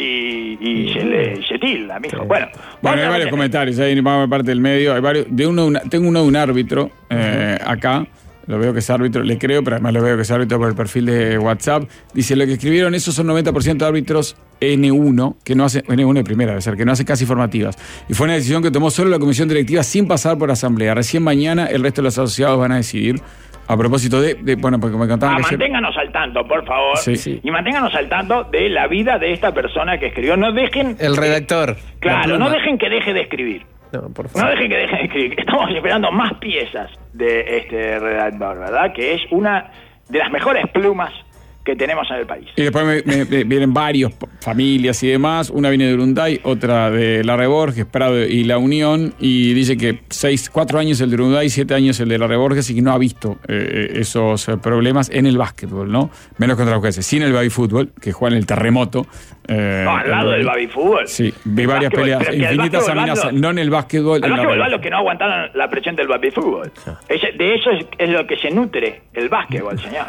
y, y se le se tilda, mijo. Bueno, bueno, hay varios comentarios, ahí vamos a parte del medio. Hay varios, de uno, una, tengo uno de un árbitro eh, acá. Lo veo que es árbitro, le creo, pero además lo veo que es árbitro por el perfil de WhatsApp. Dice, lo que escribieron, esos son noventa por ciento de árbitros N uno, que no hace, N uno de primera debe ser, que no hace casi formativas. Y fue una decisión que tomó solo la comisión directiva sin pasar por asamblea. Recién mañana el resto de los asociados van a decidir. A propósito de, de bueno, porque me contaban ah, que manténganos se... al tanto, por favor. Sí, sí. Y manténganos al tanto de la vida de esta persona que escribió. No dejen... El redactor. Que, claro, no dejen que deje de escribir. No, por favor. No dejen que dejen de escribir. Estamos esperando más piezas de este redactor, ¿verdad? Que es una de las mejores plumas que tenemos en el país. Y después me, me, me vienen varios, familias y demás. Una viene de Urunday, otra de La Reborges, Prado y La Unión. Y dice que seis, cuatro años el de Urunday, siete años el de La Reborges, y que no ha visto eh, esos problemas en el básquetbol, ¿no? Menos contra los jueces. Sin el baby fútbol, que juega en el terremoto. Eh, no, al lado el, del baby fútbol. Sí, vi varias peleas, infinitas amenazas. No en el básquetbol. Al básquetbol van los que no aguantaron la presión del baby fútbol. Ese, de eso es, es lo que se nutre el básquetbol, señor.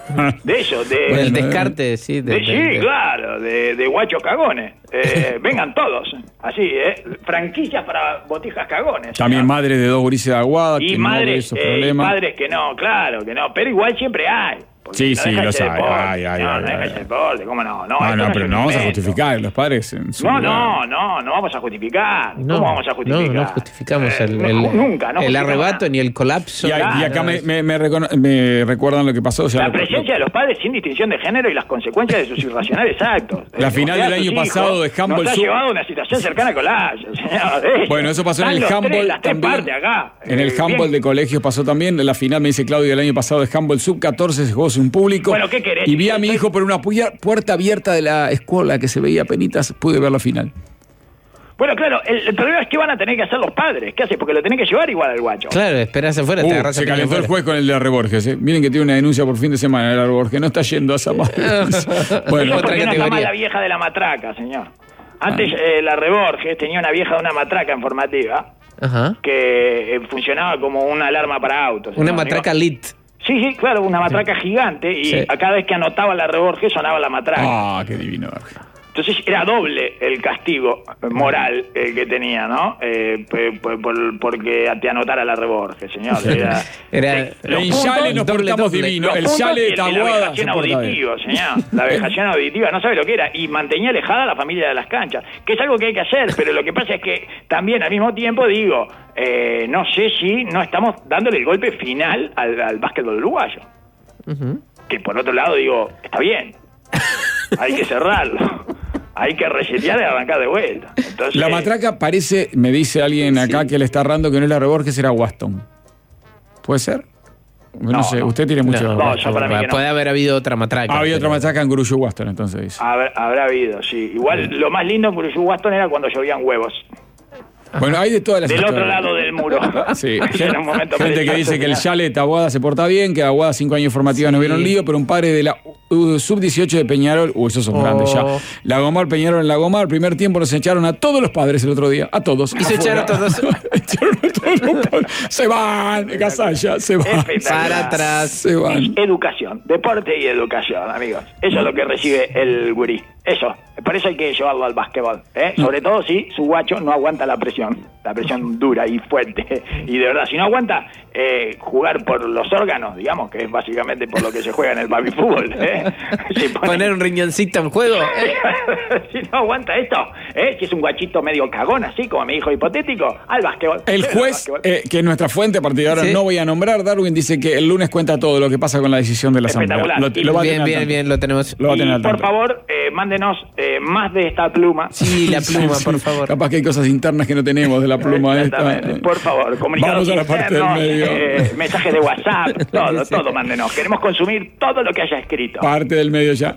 De eso, de... Bueno, el descarte, sí. De, de, de, sí, de, claro, de, de guachos cagones. Eh, vengan todos, así, ¿eh? Franquicias para botijas cagones. También señor. Madres de dos gurises de Aguada. Y que madres, no esos eh, problemas. padres que no, claro, que no. Pero igual siempre hay. Sí, no sí, lo sabe. Ay, ay, no, ay, no ay, deja ese deporte, ¿cómo no? No, no, no no pero no vamos a justificar los padres en su No, lugar. no, no, no vamos a justificar. No, ¿Cómo vamos a justificar? No, no justificamos eh, el, el, no, nunca, no el arrebato nada. Ni el colapso. Y, claro, y acá no, me, me, me, recono- me recuerdan lo que pasó. O sea, la lo, presencia lo, de los padres sin distinción de género y las consecuencias de sus irracionales actos. La final del año pasado de handball nos ha sub- llevado a una situación cercana a Colayo, señor. Bueno, eso pasó en el Están los handball tres, las tres también. partes acá. En el Eh, handball bien. de colegios pasó también. La final, me dice Claudio, del año pasado de handball sub catorce se jugó sin público. Bueno, ¿qué querés? Y vi a mi hijo por una pu- puerta abierta de la escuela que se veía penitas, pude ver la final. Bueno, claro, el, el problema es que van a tener que hacer los padres. ¿Qué haces? Porque lo tenés que llevar igual al guacho. Claro, esperás afuera, te Uh, agarrás a se piña calentó el afuera. juez con el de Reborges. ¿eh? Miren que tiene una denuncia por fin de semana de la Reborges. No está yendo a esa madre. Bueno, otra porque no está categoría. más la vieja de la matraca, señor. Antes eh, la Reborges tenía una vieja de una matraca informativa Ajá. que eh, funcionaba como una alarma para autos. Una señor. matraca lit. Sí, sí, claro, una matraca gigante y Sí. a cada vez que anotaba la Reborges sonaba la matraca. Ah, qué divino. Entonces era doble el castigo moral eh, que tenía, ¿no? Eh, p- p- por- porque te anotara la Reborges, señor. Era, Era- eh, los En puntos- Yale nos doble, portamos doble. divino. los El puntos Yale y de el- y la Taboada se vejación porta bien. auditiva, señor. La vejación auditiva, no sabe lo que era. Y mantenía alejada a la familia de las canchas, que es algo que hay que hacer, pero lo que pasa es que también al mismo tiempo digo, eh, no sé si no estamos dándole el golpe final al, al básquetbol uruguayo. Ujú. Que por otro lado digo, está bien, hay que cerrarlo. Hay que resetear y arrancar de vuelta. Entonces, La matraca parece, me dice alguien acá que le está errando que no es la Reborges, era Waston. ¿Puede ser? No, No, sé, no. usted tiene mucho... No, no, yo para mí que no. Puede haber habido otra matraca. Ah, había otra pero- matraca en Gurullo Waston, entonces dice. habrá, habrá habido, sí. Igual lo más lindo en Curuyú Waston era cuando llovían huevos. Bueno, hay de todas las Del otro historias. lado del muro. Sí, Era un momento gente que precioso, dice que el señor. Yale de Taboada se porta bien, que Aguada cinco años formativas no vieron lío, pero un padre de la uh, sub dieciocho de Peñarol, uy, esos son Oh. grandes ya. La Gomar, Peñarol en la Gomar, primer tiempo nos echaron a todos los padres el otro día, a todos. Y se echaron todos. Echaron a todos los padres. Se van, Gasalla, se van. Espectacular. Para atrás. Se van. Educación, deporte y educación, amigos. Eso es lo que recibe el gurí. Eso. Por eso hay que llevarlo al básquetbol. ¿eh? Sobre todo si su guacho no aguanta la presión. La presión dura y fuerte. Y de verdad, si no aguanta eh, jugar por los órganos, digamos, que es básicamente por lo que se juega en el baby fútbol. ¿eh? Se pone- Poner un riñoncito en juego. ¿eh? si no aguanta esto, ¿eh? si es un guachito medio cagón, así como mi hijo hipotético, al básquetbol. El Sí, al juez, básquetbol. eh, que es nuestra fuente, a partir de ahora Sí. no voy a nombrar, Darwin dice que el lunes cuenta todo lo que pasa con la decisión de la Asamblea. Espectacular. Lo, lo va a Bien, tener al bien, tanto. bien, lo tenemos. Lo va a tener Y, al por tanto. favor, eh, mándenos eh, más de esta pluma. Sí, la pluma, Sí, por sí. favor. Capaz que hay cosas internas que no tenemos de la pluma esta. Exactamente. Por favor, comunicados Vamos a la parte del internos, medio. eh, mensajes de WhatsApp, todo, Sí. todo mándenos. Queremos consumir todo lo que haya escrito. Parte del medio ya.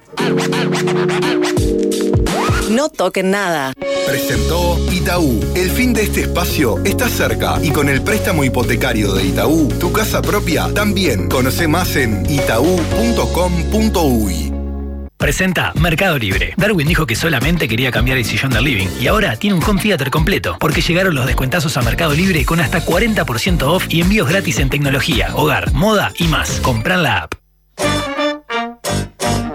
No toquen nada. Presentó Itaú. El fin de este espacio está cerca y con el préstamo hipotecario de Itaú, tu casa propia también. Conoce más en itaú punto com punto uy. Presenta Mercado Libre. Darwin dijo que solamente quería cambiar el sillón del living y ahora tiene un home theater completo porque llegaron los descuentazos a Mercado Libre con hasta cuarenta por ciento off y envíos gratis en tecnología, hogar, moda y más. Comprar la app.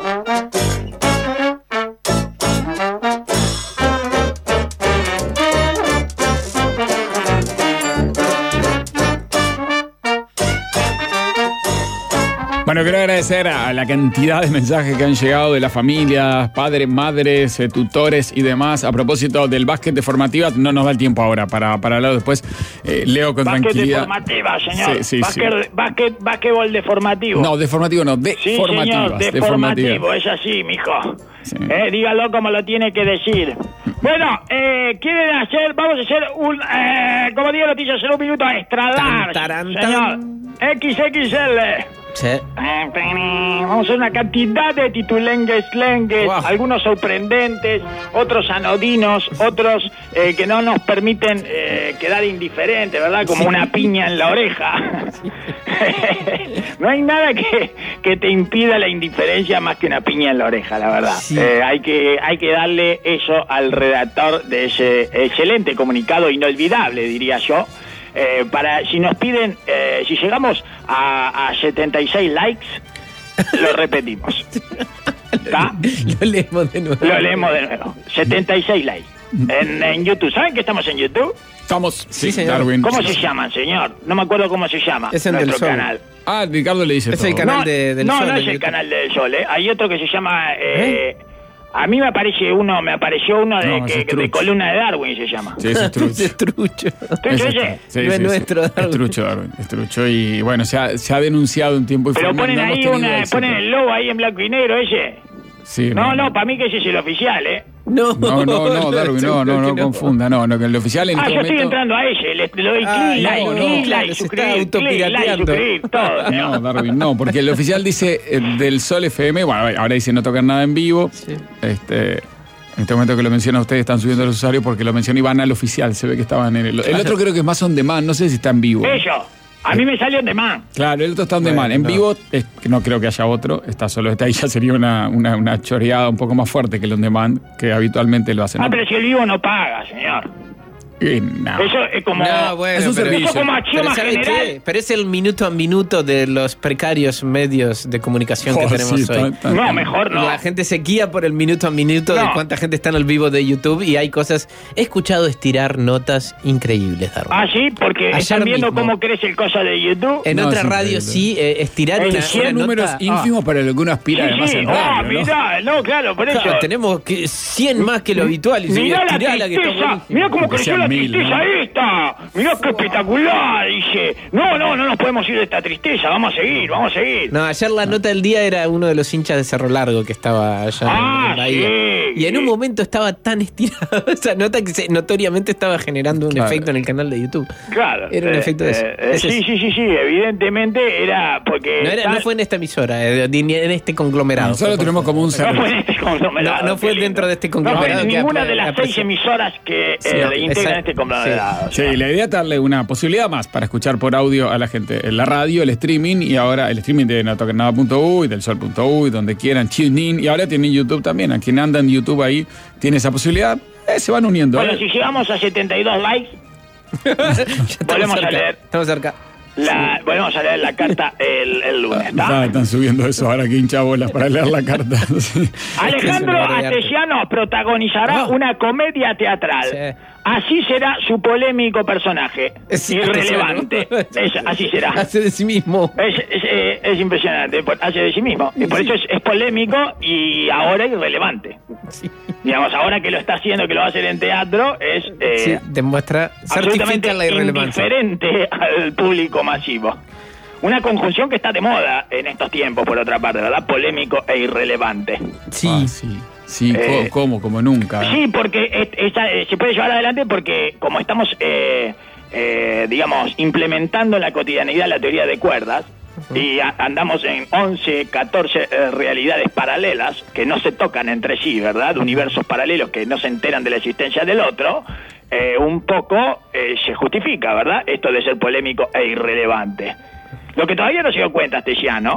Bueno, quiero agradecer a la cantidad de mensajes que han llegado de las familias, padres, madres, eh, tutores y demás. A propósito del básquet de formativas, no nos da el tiempo ahora para, para hablar después. Eh, leo con básquet tranquilidad. Básquet de formativa, señor. Sí, sí, básquet, sí. Básquet, básquetbol de formativo. No, de formativo no, de sí, formativas. Señor, de, de formativo, formativas. es así, mijo. Sí. Eh, dígalo como lo tiene que decir. Bueno, eh, quieren hacer, vamos a hacer un, eh, como digo, noticias, hacer un minuto extra large, Tan, taran, señor. equis equis ele. Sí. Vamos a hacer una cantidad de titulengues, lengues, Wow. algunos sorprendentes, otros anodinos, otros eh, que no nos permiten eh, quedar indiferentes, ¿verdad? Como Sí. una piña en la oreja. No hay nada que, que te impida la indiferencia más que una piña en la oreja, la verdad. Sí. Eh, hay que hay que darle eso al redactor de ese excelente comunicado, inolvidable, diría yo. Eh, para si nos piden, eh, si llegamos a, a setenta y seis likes, lo repetimos. ¿Está? Lo leemos de nuevo. Lo leemos de nuevo. setenta y seis likes. En, en YouTube. ¿Saben que estamos en YouTube? Estamos, Sí, señor. Darwin. ¿Cómo se llaman, señor? No me acuerdo cómo se llama Es el nuestro del Sol. canal. Ah, Ricardo le dice Es todo. el canal no, de- del no, Sol no en es el YouTube. canal del Sol, ¿eh? Hay otro que se llama... Eh, A mí me aparece uno, me apareció uno de, No, ese que, es trucho. de columna de Darwin se llama. Sí, ese es trucho. Ese es trucho. ¿Trucho Ese ese? Sí, No es sí, nuestro, sí. Darwin. Es trucho, Darwin. Es trucho. Y bueno, se ha, se ha denunciado un tiempo y Pero formal, ponen no hemos ahí tenido una, éxito. ponen el logo ahí en blanco y negro ese. Sí, No, no, para mí que ese es el oficial, ¿eh? No, No, no, no, Darwin, no, no, no, que confunda, no, no, que el oficial en Ah, este yo estoy momento... entrando a ese, le, le doy Ah, clic, no, like, no, clic, claro, like, se suscribir, está clic, like, autopirateando. suscribir, todo. No, Darwin, no, porque el oficial dice eh, del Sol F M, bueno, ahora dice no tocar nada en vivo. Sí. Este, en este momento que lo menciona ustedes están subiendo los usuarios porque lo mencionó y van al oficial, se ve que estaban en el... El otro creo que es más on demand, no sé si está en vivo. Eso, a mí me salió en demás. Claro, el otro está on Bueno, demand. En no. vivo, es, que no creo que haya otro, está solo este ahí, ya sería una, una, una choreada un poco más fuerte que el on demand, que habitualmente lo hacen. Ah, pero si el vivo no paga, señor. Y no. Eso es como... No, bueno, es un pero- servicio. Eso como Pero, axioma ¿sabe general. qué? Pero es el minuto a minuto de los precarios medios de comunicación que Joder, tenemos sí, hoy. está- está- No, mejor no. La gente se guía por el minuto a minuto de No. cuánta gente está en el vivo de YouTube y hay cosas... He escuchado estirar notas increíbles, Darwin. Ah, sí, porque Ayer están viendo mismo. cómo crece el cosa de YouTube. En No, otra es radio increíble. sí, eh, estirar Eh, una, cien una Son números nota- ínfimos para lo que uno aspira Sí, además sí. en Ah, radio, ¿no? mirá, no, claro, por eso. Claro, tenemos que cien más que lo habitual. Y sí, Mirá la estirala, que está tristeza, buenísimo. mirá cómo Aunque creció sean la mil, tristeza ¿no? esta. Mirá qué espectacular, dice. No, no, no nos podemos ir de esta tristeza, vamos a seguir, vamos a seguir. No, ayer la nota del día era uno de los hinchas de Cerro Largo que estaba allá Ah, en Bahía. sí. Y en un momento estaba tan estirada esa nota que se, notoriamente estaba generando un Claro. efecto en el canal de YouTube. Claro. Era un efecto de eso. eh, Ese sí, es. sí, sí, sí, evidentemente era porque... No, era, no tal- fue en esta emisora, eh, ni en este conglomerado. Nosotros tenemos como un No fue en servicio. este conglomerado. No, no fue qué lindo. dentro de este No fue conglomerado en que ninguna apre- de las seis apreció. emisoras que Sí, eh, integran exacto. este conglomerado. o sea. Sí, la idea es darle una posibilidad más para escuchar por audio a la gente. En la radio, el streaming y ahora el streaming de no toquen nada punto u y del sol punto u y donde quieran, TuneIn y ahora tienen YouTube también. A quien anda en YouTube ahí tiene esa posibilidad. Eh, se van uniendo. Bueno, ¿eh? si llegamos a setenta y dos likes, Ya estamos Volvemos a cerca, leer. Estamos cerca. la, volvemos a leer la carta el, el lunes, Ah, ¿está? están subiendo eso ahora que hincha bolas para leer la carta. Sí. Alejandro Es una obra de arte. Astesiano protagonizará Ah. una comedia teatral. Sí. Así será su polémico personaje. Sí, Irrelevante. Es- así será. Hace de sí mismo. Es, es, eh, es impresionante, por- hace de sí mismo. Y por eso es, es polémico y ahora irrelevante. Sí. Digamos, ahora que lo está haciendo, que lo va a hacer en teatro, es eh, Sí, demuestra, absolutamente certifica la irrelevancia. indiferente al público masivo. Una conjunción que está de moda en estos tiempos, por otra parte, ¿verdad? Polémico e irrelevante. Sí. Ah, sí. Sí, Eh, co- como, como nunca. Sí, porque es- esa, eh, se puede llevar adelante porque como estamos, eh, eh, digamos, implementando en la cotidianidad la teoría de cuerdas y a- andamos en once, catorce eh, realidades paralelas que no se tocan entre sí, ¿verdad? Universos paralelos que no se enteran de la existencia del otro, eh, un poco eh, se justifica, ¿verdad? Esto de ser polémico e irrelevante. Lo que todavía no se dio cuenta Astesiano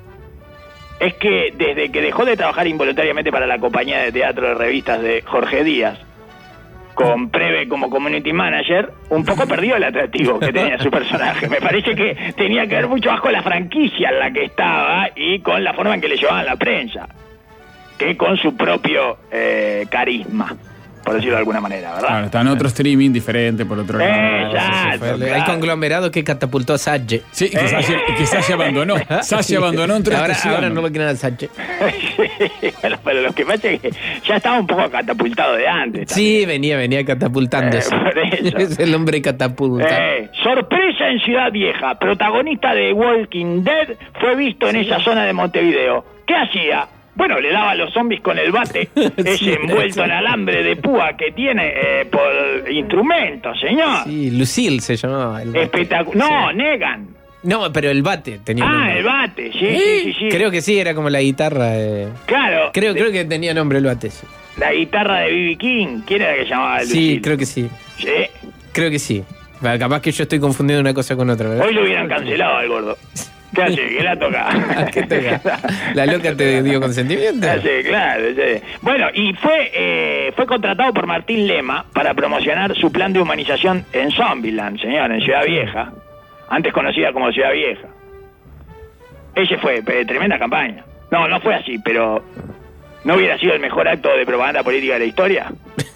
es que desde que dejó de trabajar involuntariamente para la compañía de teatro de revistas de Jorge Díaz, con Preve como community manager, un poco perdió el atractivo que tenía su personaje. Me parece que tenía que ver mucho más con la franquicia en la que estaba y con la forma en que le llevaban la prensa, que con su propio eh, carisma. por decirlo de alguna manera, ¿verdad? Claro, está en otro streaming diferente, por otro lado. Exacto, Fue el, el claro. conglomerado que catapultó a Sache. Sí, que Sasha, que Sasha abandonó. Sasha abandonó en tres Ahora, estaciones. ahora no lo quieren a Sache. Bueno, pero lo que pasa es que ya estaba un poco catapultado de antes. Sí, venía, venía catapultándose. Eh, por eso. Es el hombre catapulta. Eh, sorpresa en Ciudad Vieja. Protagonista de Walking Dead fue visto en esa zona de Montevideo. ¿Qué hacía? Bueno, le daba a los zombies con el bate, ese Sí, envuelto sí. en alambre de púa que tiene eh, por instrumento, señor. Sí, Lucille se llamaba. El bate. Espectacular. No, Sí. Negan. No, pero el bate tenía Ah, nombre. el bate, sí, sí, sí, sí. Creo que sí, era como la guitarra. eh. Claro. Creo, de- creo que tenía nombre el bate, sí. La guitarra de B B King. ¿Quién era que llamaba Sí, Lucille? creo que sí. Sí. Creo que sí. Bueno, capaz que yo estoy confundiendo una cosa con otra, ¿verdad? Hoy lo hubieran cancelado al gordo. ¿Qué hace? ¿Qué la toca? ¿Qué toca? La loca te dio consentimiento. Ah, sí, claro, sí. Bueno, y fue eh, fue contratado por Martín Lema para promocionar su plan de humanización en Zombieland, señor, en Ciudad Vieja, antes conocida como Ciudad Vieja. Ese fue, eh, tremenda campaña. No, no fue así, pero ¿no hubiera sido el mejor acto de propaganda política de la historia?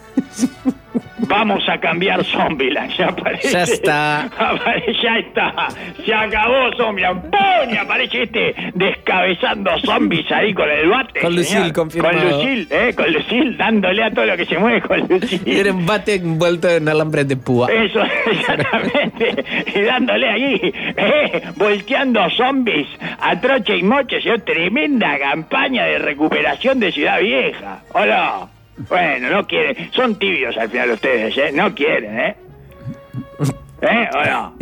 Vamos a cambiar Zombieland, ya aparece. Ya está. Apare- ya está. Se acabó Zombieland. ¡Pum! Y aparece este descabezando zombies ahí con el bate. Con Lucille, señor. confirmado. Con Lucille, ¿eh? Con Lucille, dándole a todo lo que se mueve con Lucille. Era un bate envuelto en alambre de púa. Eso, exactamente. Y dándole ahí, eh, volteando zombies a troche y moche. Señor. Tremenda campaña de recuperación de Ciudad Vieja. Hola. Bueno, no quieren. Son tibios al final ustedes, ¿eh? No quieren, ¿eh? ¿Eh? ¿O no?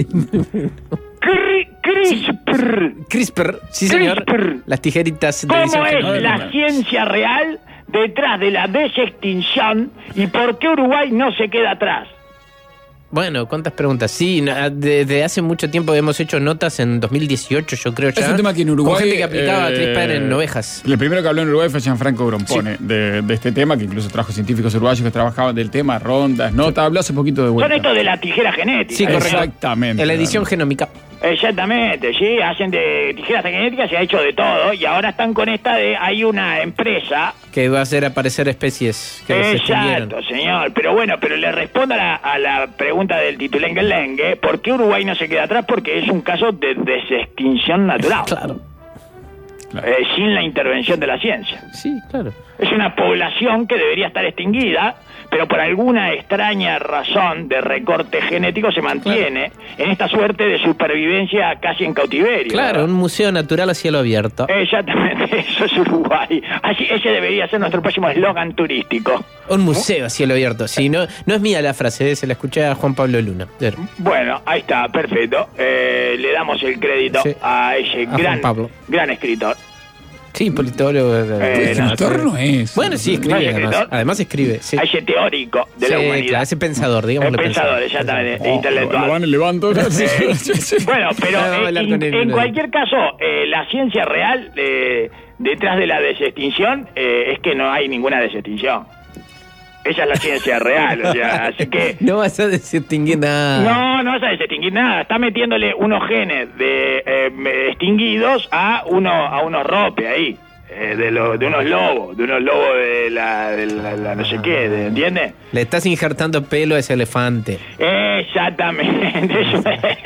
Cri- CRISPR. CRISPR, sí señor. CRISPR. Las tijeritas de ¿Cómo edición es genética. la ciencia real detrás de la desextinción y por qué Uruguay no se queda atrás? Bueno, ¿cuántas preguntas? Sí, na- desde hace mucho tiempo hemos hecho notas en dos mil dieciocho, yo creo ya. Es un tema que en Uruguay. Con gente que aplicaba eh, CRISPR en ovejas. El primero que habló en Uruguay fue Gianfranco Grompone, de, de este tema, que incluso trajo científicos uruguayos que trabajaban del tema, rondas, notas. Habló hace poquito de Son vuelta. estos de la tijera genética. Sí, correcto. Exactamente. En la edición genómica. Exactamente, sí, hacen de tijeras genéticas, se ha hecho de todo y ahora están con esta de, hay una empresa. Que va a hacer aparecer especies que se extinguieron. Exacto, señor, pero bueno, pero le respondo a la, a la pregunta del titulengue lengue, ¿por qué Uruguay no se queda atrás? Porque es un caso de desextinción natural, Claro. eh, sin la intervención de la ciencia. Sí, claro. Es una población que debería estar extinguida, pero por alguna extraña razón de recorte genético se mantiene en esta suerte de supervivencia casi en cautiverio. Claro, un ¿verdad? museo natural a cielo abierto. Exactamente, eso es Uruguay. Así, ese debería ser nuestro próximo eslogan turístico. Un museo a cielo abierto. Sí, no, no es mía la frase, eh, se la escuché a Juan Pablo Luna. Claro. Bueno, ahí está, perfecto. Eh, le damos el crédito Sí. a ese A Juan gran, Pablo. gran escritor. Sí, politólogo. Eh, no, Escritor no es. Bueno, sí, ¿No escribe es además. escritor? Además escribe, sí. A ese teórico de Sí, la humanidad. claro, ese pensador, digamos. El pensador, exactamente, Oh, intelectual. Lo van y levanto. Eh, Sí, sí. Bueno, pero Vamos a eh, hablar en, con él, en ¿no? cualquier caso, eh, la ciencia real eh, detrás de la desextinción eh, es que no hay ninguna desextinción. Esa es la ciencia real, o sea, así que... No vas a distinguir nada. No, no vas a desextinguir nada. Está metiéndole unos genes de eh, extinguidos a uno a unos ropes ahí. Eh, de, lo- de unos lobos, de unos lobos de la, de la, la no sé qué, de- ¿entiendes? Le estás injertando pelo a ese elefante. Exactamente, es un,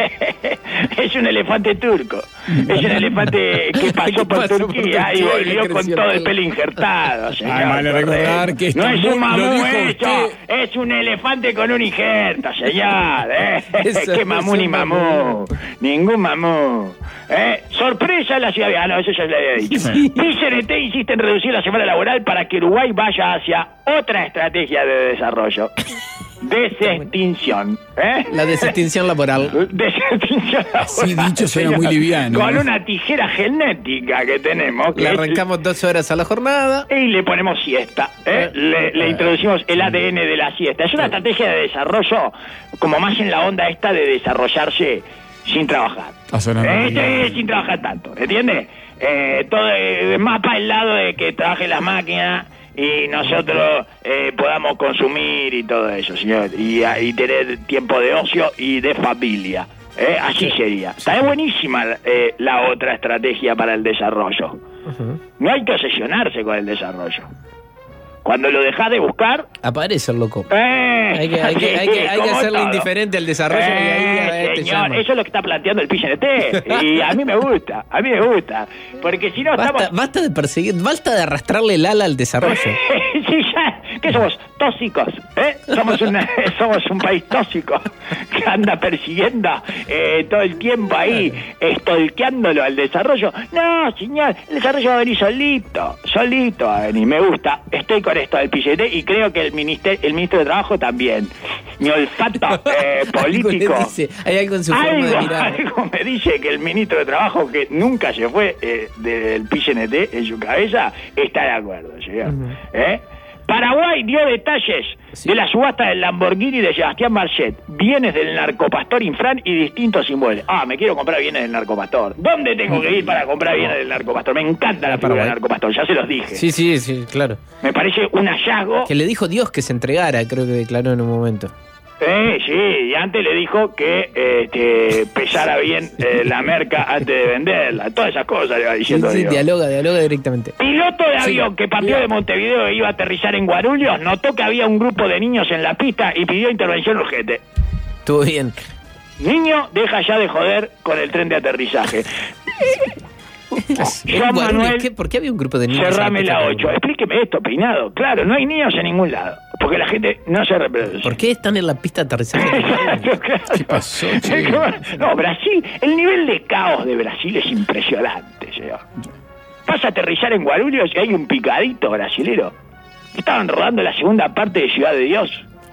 es un elefante turco, es un elefante que pasó Que por pasó por Turquía y Turquía y le volvió con creció todo el el pelo injertado. señor. Ay, vale recordar que no es Estambul un lo mamú dijo eso, usted. es un elefante con un injerto, señor. ¿eh? Eso ¿Qué no mamú es ni un mamú? mamú. Ningún mamú. ¿Eh? Sorpresa en la ciudad. Ah, no, eso ya le había dicho. Sí. P C N T insiste en reducir la semana laboral para que Uruguay vaya hacia otra estrategia de desarrollo. Desextinción. ¿Eh? La desextinción laboral. Desextinción Así laboral, dicho suena señor. muy liviano, Con ¿no? una tijera genética que tenemos. que Le es- arrancamos dos horas a la jornada. y le ponemos siesta, ¿eh? le, le introducimos el A D N de la siesta. Es una estrategia de desarrollo como más en la onda esta de desarrollarse sin trabajar. Está sonando Eh, bien. este, sin trabajar tanto, ¿entiendes? Eh, todo eh, más para el lado de que trabajen las máquinas y nosotros eh, podamos consumir y todo eso, señor. Y, y tener tiempo de ocio y de familia. ¿eh? Así sería. Está buenísima eh, la otra estrategia para el desarrollo. No hay que obsesionarse con el desarrollo. Cuando lo dejás de buscar... Aparece el loco. Eh, Hay que, hay que, hay que, hay que como hacerle todo. indiferente al desarrollo Eh, y ahí a ver, te señor, llama. eso es lo que está planteando el P N T. Y a mí me gusta, a mí me gusta. Porque si no Basta, estamos... basta de perseguir, basta de arrastrarle el ala al desarrollo. Sí, ya. ¿Qué somos? Tóxicos, ¿eh? Somos, una, somos un país tóxico que anda persiguiendo eh, todo el tiempo ahí, estolqueándolo al desarrollo. No, señor, el desarrollo va a venir solito, solito va a venir. Me gusta, estoy con esto del P N T y creo que el ministerio, el ministro de Trabajo también. Mi olfato eh, político. Algo le dice, hay algo en su forma Algo, de mirar. algo me dice que el ministro de Trabajo, que nunca se fue eh, del P N T en su cabeza, está de acuerdo, señor. Uh-huh. ¿Eh? Paraguay dio detalles sí. de la subasta del Lamborghini de Sebastián Marchet, bienes del narcopastor Infran y distintos inmuebles. Ah, me quiero comprar bienes del narcopastor. ¿Dónde tengo que ir para comprar bienes del narcopastor? Me encanta la figura del narcopastor, ya se los dije. Sí, sí, sí, claro. Me parece un hallazgo. Que le dijo Dios que se entregara, creo que declaró en un momento. Eh, sí, y antes le dijo que eh, que pesara bien eh, la merca antes de venderla. Todas esas cosas le va diciendo sí, sí, Dios. dialoga, dialoga directamente. Piloto de avión sí, que partió de Montevideo e iba a aterrizar en Guarulhos notó que había un grupo de niños en la pista y pidió intervención urgente. Estuvo bien. Niño, deja ya de joder con el tren de aterrizaje. Juan Manuel, ¿qué? ¿Por qué había un grupo de niños? Cerrame la ocho. Explíqueme esto, Peinado. Claro, no hay niños en ningún lado. Porque la gente no se reproduce. ¿Por qué están en la pista de aterrizaje? Claro, claro. ¿Qué pasó, che? No, Brasil, el nivel de caos de Brasil es impresionante, señor. Vas a aterrizar en Guarulhos y hay un picadito brasilero. Estaban rodando la segunda parte de Ciudad de Dios.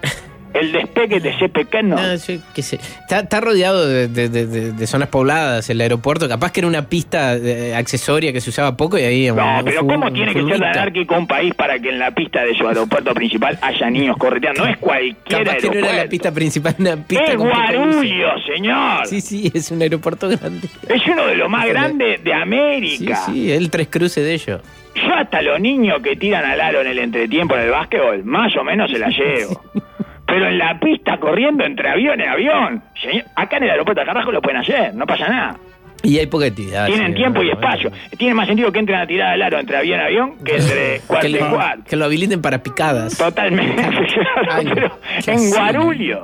El despegue de ese pequeño. No, yo qué sé. Está, está rodeado de, de, de, de zonas pobladas el aeropuerto. Capaz que era una pista de, accesoria que se usaba poco y ahí... No, un, pero un, ¿cómo un, tiene que ser de anárquico un país para que en la pista de su aeropuerto principal haya niños correteando? No es cualquier Capaz aeropuerto. que no era la pista principal, una pista... Es con Guarulhos, señor. Sí, sí, es un aeropuerto grande. Es uno de los más grandes de América. Sí, sí, el tres cruces de ellos. Yo hasta los niños que tiran al aro en el entretiempo en el básquetbol, más o menos se la llevo. Pero en la pista corriendo entre avión y avión, señor, acá en el aeropuerto de Carrasco lo pueden hacer, no pasa nada. Y hay poca actividad. Tienen sí, tiempo no, y no, espacio. no. Tiene más sentido que entren a tirar al aro entre avión y avión que entre cuarto y que, lo, cuarto. que lo habiliten para picadas. Totalmente. Ay, pero qué en así, Guarulhos.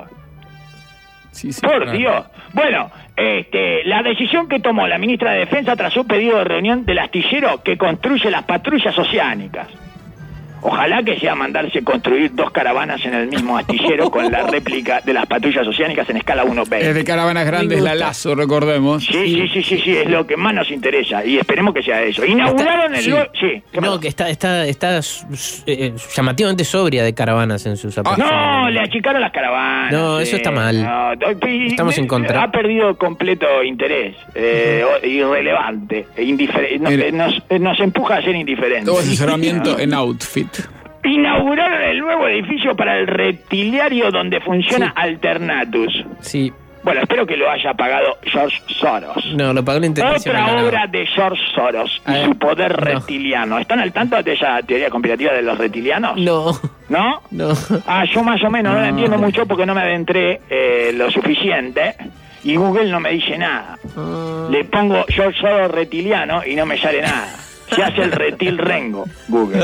Sí, sí, Por claro. Dios. Bueno, este, la decisión que tomó la ministra de Defensa tras un pedido de reunión del astillero que construye las patrullas oceánicas. Ojalá que sea mandarse construir dos caravanas en el mismo astillero con la réplica de las patrullas oceánicas en escala uno veinte. Es de caravanas grandes la Lazo, recordemos. Sí, sí, sí, sí, sí, es lo que más nos interesa y esperemos que sea eso. Inauguraron Está, el... sí. Nuevo... Sí, ¿qué No, pasó? que está, está, está eh, llamativamente sobria de caravanas en sus zapatos. No, le achicaron las caravanas. No, eso eh, está mal. no, y- Estamos en contra. Ha perdido completo interés, eh, o- irrelevante, e indifer- nos, Mire. nos, nos empuja a ser indiferentes. Todo asesoramiento en outfit. Inauguraron el nuevo edificio para el reptiliario donde funciona Sí. Alternatus. Sí. Bueno, espero que lo haya pagado George Soros. No, lo pagó la intendencia. Otra Maldonado. obra de George Soros A y ver, su poder no. reptiliano. ¿Están al tanto de esa teoría conspirativa de los reptilianos? No, ¿No? no. Ah, yo más o menos no, la entiendo mucho porque no me adentré eh, lo suficiente y Google no me dice nada. Ah. Le pongo George Soros reptiliano y no me sale nada. Se hace el reptil rengo, Google.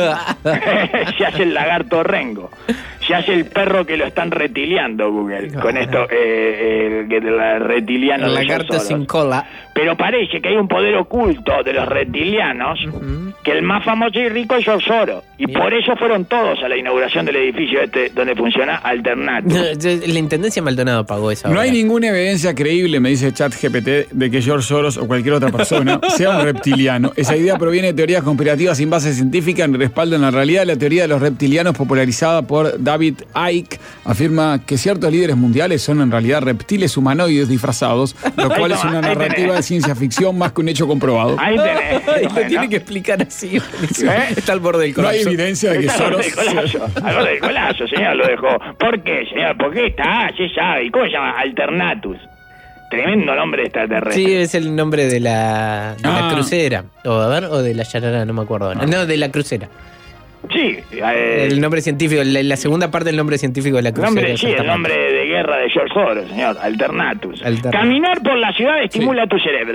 Se hace el lagarto rengo. Se hace el perro que lo están retiliando, Google. Con esto, eh, el, el reptiliano El de George lagarto Soros. sin cola. Pero parece que hay un poder oculto de los reptilianos, Ujú. que el más famoso y rico es George Soros. Y Bien. por eso fueron todos a la inauguración del edificio este donde funciona Alternatus. No, yo- la intendencia Maldonado pagó esa No obra. hay ninguna evidencia creíble, me dice ChatGPT, de que George Soros o cualquier otra persona sea un reptiliano. Esa idea proviene de teorías conspirativas sin base científica ni respaldo en la realidad. La teoría de los reptilianos, popularizada por David Icke, afirma que ciertos líderes mundiales son en realidad reptiles humanoides disfrazados, lo Ahí cual es toma, una ahí narrativa tenés. de ciencia ficción más que un hecho comprobado. Ahí tenés. Ay, lo Bueno. tiene que explicar así. ¿Eh? Está al borde del No hay colapso. evidencia de que Está al borde Soros... del golazo, al borde del golazo, señor, lo dejó. ¿Por qué, señor? ¿Por qué está? Se sabe. ¿Y cómo se llama? Alternatus. Tremendo nombre extraterrestre. Sí, es el nombre de la, de la Ah. crucera. O a ver, o de la yarará, no me acuerdo ahora. No, de la crucera. Sí, eh, El nombre científico, la, la segunda parte del nombre científico de la crucera. nombre, sí, el exactamente. nombre de guerra de George Soros, señor. Alternatus. Alternatus. Caminar por la ciudad estimula tu cerebro.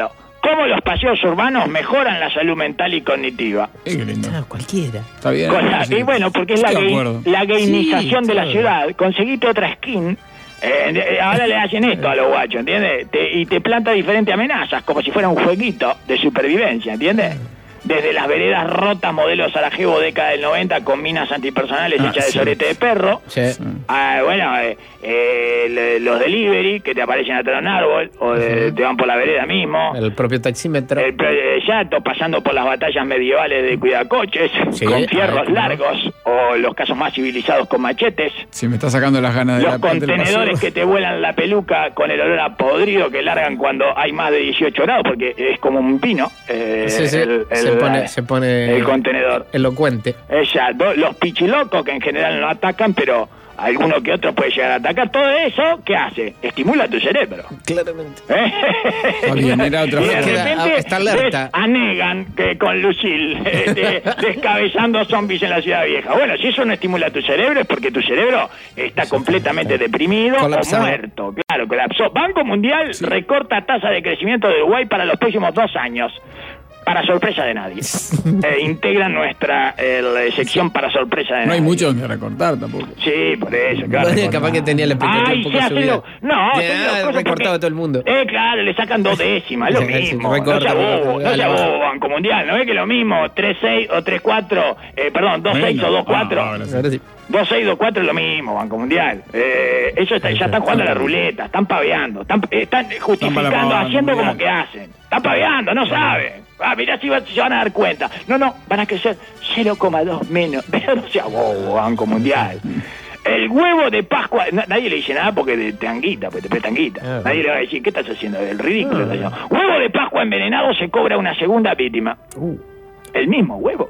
cómo los paseos urbanos mejoran la salud mental y cognitiva. Eh, qué lindo. Ah, cualquiera. Está bien. Con la- sí. y bueno, porque es la, Estoy de gay- acuerdo. la gaynización Sí, de la todo. ciudad. Conseguiste otra skin. eh, eh, ahora le hacen esto a los guachos, ¿entiendes? Te- y te planta diferentes amenazas, como si fuera un jueguito de supervivencia, ¿entiendes? Desde las veredas rotas, modelo Sarajevo, década del noventa, con minas antipersonales Ah, hechas de sí. sorete de perro. Sí. Ah, bueno, eh, eh, le- los delivery que te aparecen atrás de un árbol o de- te van por la vereda mismo. El propio taxímetro. El pre- Yato pasando por las batallas medievales de cuidacoches Sí, con a fierros ver, ¿no? largos o los casos más civilizados con machetes. Sí, me está sacando las ganas de Los la del contenedores paseo. que te vuelan la peluca con el olor a podrido que largan cuando hay más de dieciocho grados porque es como un pino. eh, Sí, sí, el, se el- pone- se pone- el contenedor. Elocuente. Exacto, los pichilocos que en general no atacan, pero alguno que otro puede llegar a atacar. Todo eso, ¿qué hace? Estimula tu cerebro. Claramente. ¿Eh? Está bien, era otra Y de forma. repente Está alerta. ves a Negan que con Lucille eh, de- descabezando zombies en la ciudad vieja. Bueno, si eso no estimula tu cerebro es porque tu cerebro está completamente deprimido Colapsado. o muerto. Claro, colapsó. Banco Mundial recorta tasa de crecimiento de Uruguay para los próximos dos años. Para sorpresa de nadie. Eh, integra nuestra eh, la sección para sorpresa de No hay nadie. mucho donde recortar tampoco. Sí, por eso, claro. Bueno, capaz que tenía la expectativa Ay, un sí, poco hacelo. subida. No, Ya, hacelo cosas recortaba porque- a todo el mundo. Eh, claro, le sacan dos décimas, lo Sí, sí, mismo. recorta, no sea recorta, bobo, no dale, sea baja. bobo, Banco Mundial. ¿No ve que lo mismo? tres seis o tres cuatro, eh, perdón, dos seis o dos cuatro. Ah, ahora sí. Ahora sí. dos seis, dos cuatro es lo mismo, Banco Mundial. Eh, ellos está- ya están jugando a la ruleta, están paveando, están, están justificando, para haciendo Mundial. como que hacen. Están paveando, no saben. Ah, mirá si va- se van a dar cuenta. No, no, van a crecer cero coma dos menos. Pero no sea bobo, Banco Mundial. El huevo de Pascua, na- nadie le dice nada porque de tanguita, porque te prestan guita. Ah, Nadie le va a decir, ¿qué estás haciendo? El ridículo. estás haciendo. Huevo de Pascua envenenado se cobra una segunda víctima. Uh. El mismo huevo.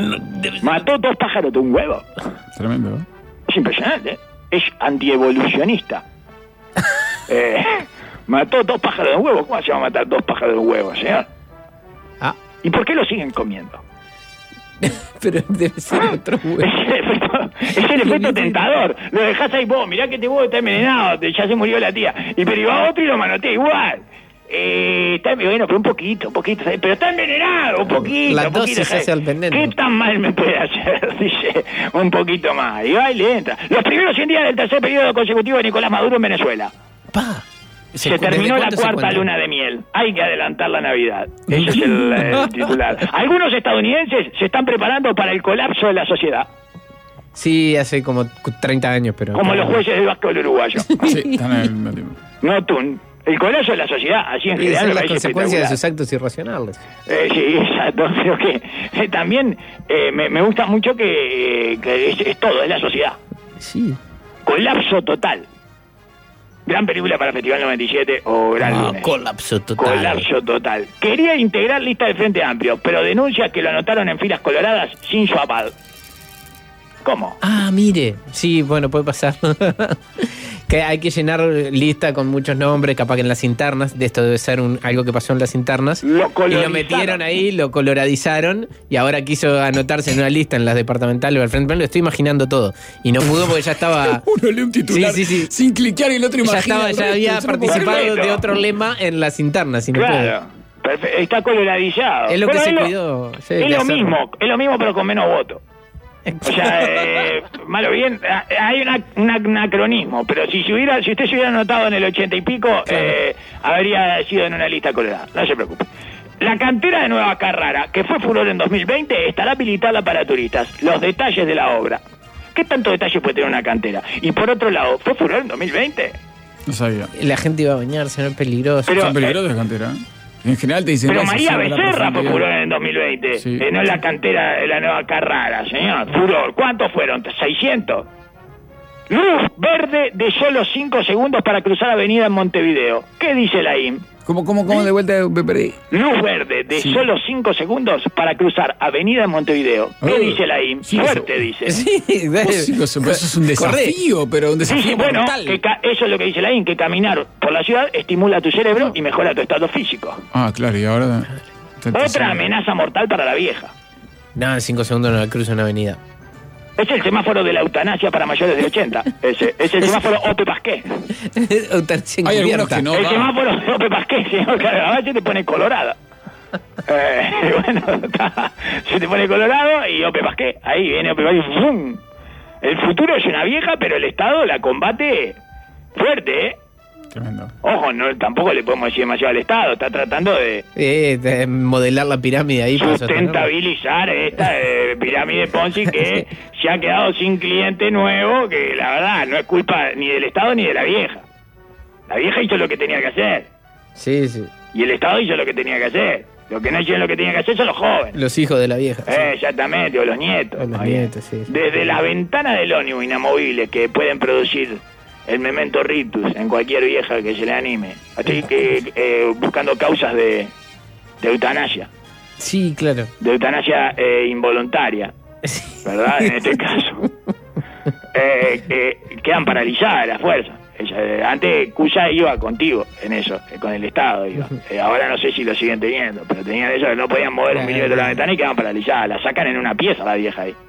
Mató dos pájaros de un huevo. Tremendo, ¿eh? Es impresionante. ¿eh? Es antievolucionista. eh, mató dos pájaros de un huevo. ¿Cómo se va a matar dos pájaros de un huevo, señor? Ah, ¿Y por qué lo siguen comiendo? pero debe ser otro huevo. Es el efecto, es el efecto tentador. Lo dejás ahí vos, mirá que este huevo está envenenado, te- ya se murió la tía. Y pero iba otro y lo manotea igual. Eh, está, bueno, pero un poquito, un poquito, pero está envenenado, un poquito. La un poquito, dosis hace al veneno. ¿Qué tan mal me puede hacer? Dice, un poquito más. Y va y le entra. Los primeros cien días del tercer periodo consecutivo de Nicolás Maduro en Venezuela. Pa. Se ¿Desde terminó la cuándo se cuarta cuenta? luna de miel. Hay que adelantar la Navidad. Ese es el, el titular. Algunos estadounidenses se están preparando para el colapso de la sociedad. Sí, hace como treinta años, pero... Como los jueces del básquetbol uruguayo. Sí, están en el mismo tiempo. No tú. El colapso de la sociedad, así en Y general, son me las parece consecuencias de sus espectacular. actos irracionales. Eh, sí, exacto. Creo que eh, también eh, me, me gusta mucho que, eh, que es, es todo, es la sociedad. Sí. Colapso total. Gran película para Festival noventa y siete o Gran Ah, Lunes. colapso total. Colapso total. Quería integrar lista del Frente Amplio, pero denuncia que lo anotaron en filas coloradas sin su aval. ¿Cómo? Ah, mire. Sí, bueno, puede pasar. Que hay que llenar lista con muchos nombres, capaz que en las internas. De esto debe ser un, algo que pasó en las internas. Lo y lo colorizaron. metieron ahí, lo coloradizaron. Y ahora quiso anotarse en una lista en las departamentales o al frente. Lo estoy imaginando todo. Y no pudo porque ya estaba... Uno lee un titular Sí, sí, sí. sin cliquear y el otro Ya imagina. estaba, el ya resto. había Yo no puedo participado creer. Perfecto. de otro lema en las internas. Y no Claro. Perfe- Está coloradizado. Es lo que Pero se lo- cuidó, sí, es de lo hacerlo. mismo, es lo mismo pero con menos votos. O sea, eh, malo bien, a- hay una, un anacronismo, pero si se hubiera, si usted se hubiera anotado en el ochenta y pico, eh, habría sido en una lista colorada. No se preocupe. La cantera de Nueva Carrara, que fue furor en dos mil veinte, estará habilitada para turistas. Los detalles de la obra. ¿Qué tanto detalle puede tener una cantera? Y por otro lado, ¿fue furor en dos mil veinte? No sabía. La gente iba a bañarse, no es peligroso. Pero- Son peligrosas las canteras. ¿eh? En general te dicen. Pero "Eso María sí, la Becerra fue profundidad". furor en el dos mil veinte, Sí. eh, no en la cantera de la Nueva Carrara, señor. Furor. ¿Cuántos fueron? ¿seiscientos? Luz verde de solo cinco segundos para cruzar avenida en Montevideo. ¿Qué dice la I M? ¿Cómo, cómo, cómo de vuelta me perdí? Luz verde de Sí. solo cinco segundos para cruzar avenida en Montevideo. ¿Qué Oh, dice la I M? sí, Fuerte, eso- dice. Sí, Vos, chicos, pero eso es un Corre. desafío, pero un desafío Dice, bueno, mortal. que ca- eso es lo que dice la I M, que caminar por la ciudad estimula tu cerebro y mejora tu estado físico. Ah, claro, y ahora. te- te- Otra amenaza mortal para la vieja. No, en cinco segundos no la cruza una avenida. Es el semáforo de la eutanasia para mayores de ochenta. Ese. Es el semáforo Ope Pasqué. Eutanasia Hay algunos encubierta. que no el va. semáforo de Ope Pasqué, señor. Claro, a veces te pone colorado. Eh, bueno, está. Se te pone colorado y Ope Pasqué. Ahí viene Ope Pasqué. ¡Fum! El futuro es una vieja, pero el Estado la combate fuerte, ¿eh? Tremendo. Ojo, no, tampoco le podemos decir demasiado al Estado. Está tratando de Eh, de modelar la pirámide ahí. para sostenerla. sustentabilizar esta eh, pirámide Ponzi que se ha quedado sin cliente nuevo, que la verdad no es culpa ni del Estado ni de la vieja. La vieja hizo lo que tenía que hacer Sí, sí. y el Estado hizo lo que tenía que hacer. Lo que no hicieron lo que tenía que hacer son los jóvenes. Los hijos de la vieja. sí. Eh, exactamente, o los nietos. O los Ahí. nietos, sí, sí. Desde la ventana del ómnibus inamovible que pueden producir el memento rictus en cualquier vieja que se le anime. Así que eh, buscando causas de, de eutanasia. Sí, claro. De eutanasia eh, involuntaria, ¿verdad? En este caso. Eh, eh, quedan paralizadas las fuerzas. Ella, eh, antes Cuya iba contigo en eso, eh, con el Estado iba. Eh, ahora no sé si lo siguen teniendo, pero tenían eso, que no podían mover un milímetro la ventana y quedaban paralizadas. La sacan en una pieza la vieja ahí.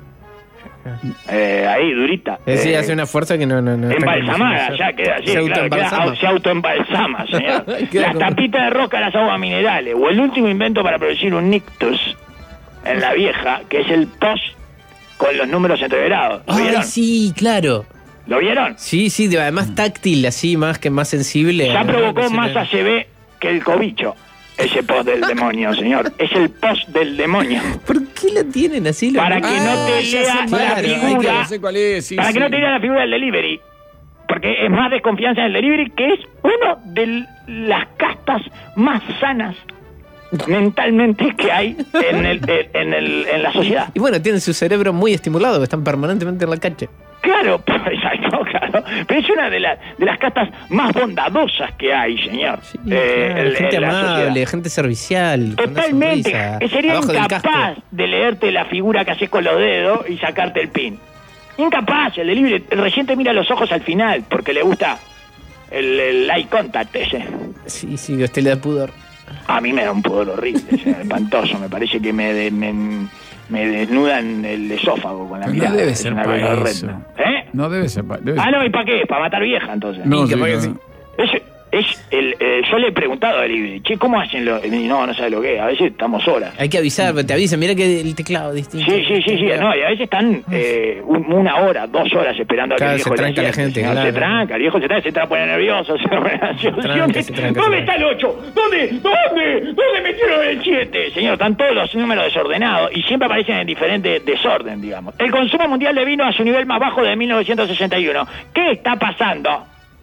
Eh, ahí, durita. Es decir, Eh, hace una fuerza que no... no, no está Embalsamada, condicionada. ya queda así, Se claro, queda- autoembalsama. se autoembalsama, señor. Queda Las como- tapitas de rosca, las aguas minerales, o el último invento para producir un nictus en la vieja, que es el post con los números entreverados. ¿Lo Ay, vieron? sí, claro. ¿Lo vieron? Sí, sí, de- además táctil, así, más que más sensible. Ya provocó Sí, más sí. A C V que el cobicho, ese post del demonio, señor. Es el post del demonio. ¿Por qué lo tienen así? Lo- Para que no te ya lea sé la cuál es, figura. ay, que no sé cuál es, sí, para sí. que no te lea la figura del delivery. Porque es más desconfianza en el delivery, que es uno de las castas más sanas mentalmente que hay en, el, en, el, en la sociedad. Y bueno, tienen su cerebro muy estimulado, que están permanentemente en la calle. Claro, exacto, claro. Pero es una de, las de las castas más bondadosas que hay, señor. Sí, Eh, claro, el- gente en la amable, sociedad. gente servicial. con una Totalmente. sonrisa, Que sería abajo del incapaz casco. de leerte la figura que haces con los dedos y sacarte el pin. Incapaz, el delivery recién te mira los ojos al final porque le gusta el, el eye contact ese. Sí, sí, a usted le da pudor. A mí me da un pudor horrible, señor, espantoso. Me parece que me, de- me, me desnudan el esófago con la No mirada. debe Es ser una para cosa eso. horrenda. ¿Eh? No debe ser para... Debe Ah, ser- no, ¿y para qué? ¿Para matar vieja, entonces? No, Y sí, capaz que no. sí. Es, es el, eh, yo le he preguntado a Delivery, che, ¿cómo hacen lo...? Y no, no sabe lo que es. A veces estamos horas. Hay que avisar, te avisan, mira que el teclado es distinto. Sí, sí, sí, sí, no, y a veces están eh, un- una hora, dos horas esperando a que Claro, el viejo se le tranca la acierte, gente, señor. claro. Se tranca, el viejo se tranca, se te pone nervioso, se pone ansioso. tranca, se tranca, ¿Dónde se está el ocho? ¿Dónde? ¿Dónde? ¿Dónde metieron el siete? Señor, están todos los números desordenados y siempre aparecen en diferente desorden, digamos. El consumo mundial de vino a su nivel más bajo de mil novecientos sesenta y uno. ¿Qué está pasando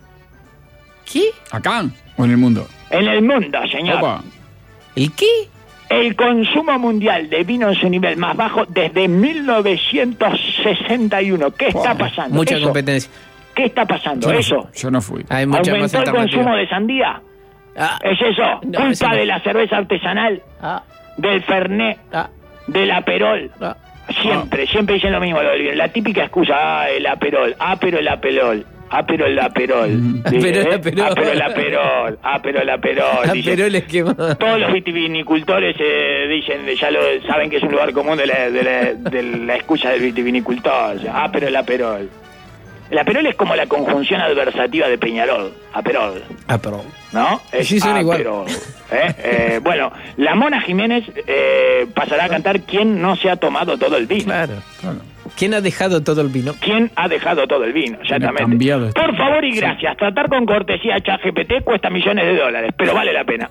¿Qué? ¿Acá o en el mundo? en el mundo, señor? Opa. ¿El qué? El consumo mundial de vino en su nivel más bajo desde mil novecientos sesenta y uno. ¿Qué está Wow. pasando? Mucha Eso. competencia. ¿Qué está pasando? Yo no, Eso. yo no fui. Hay mucha más ¿Aumentó el alternativa. consumo de sandía? Ah, ¿Es eso? No, ¿Culpa eso no. de la cerveza artesanal? ah, ¿Del Fernet? ah, ¿Del Aperol? ah. Siempre, siempre dicen lo mismo. lo- La típica excusa, ah, el Aperol. Ah, pero el Aperol. Ah, pero el Aperol. Ah, Dice, pero el ¿eh? Aperol. Ah, pero el Aperol. Ah, pero el Aperol. Ah, Dice. pero les quema. Todos los vitivinicultores eh, dicen, ya lo saben que es un lugar común de la, de la, de la excusa del vitivinicultor. Ah, pero el Aperol. El Aperol es como la conjunción adversativa de Peñarol. Aperol, Ah, pero. ¿no? Es Sí, suena igual. Aperol. ¿Eh? Eh, bueno, la Mona Jiménez eh, pasará a cantar ¿Quién no se ha tomado todo el vino? Claro. Claro. ¿Quién ha dejado todo el vino? ¿Quién ha dejado todo el vino? Exactamente. cambiado esto. Por favor y gracias. Tratar con cortesía a ChatGPT cuesta millones de dólares, pero vale la pena.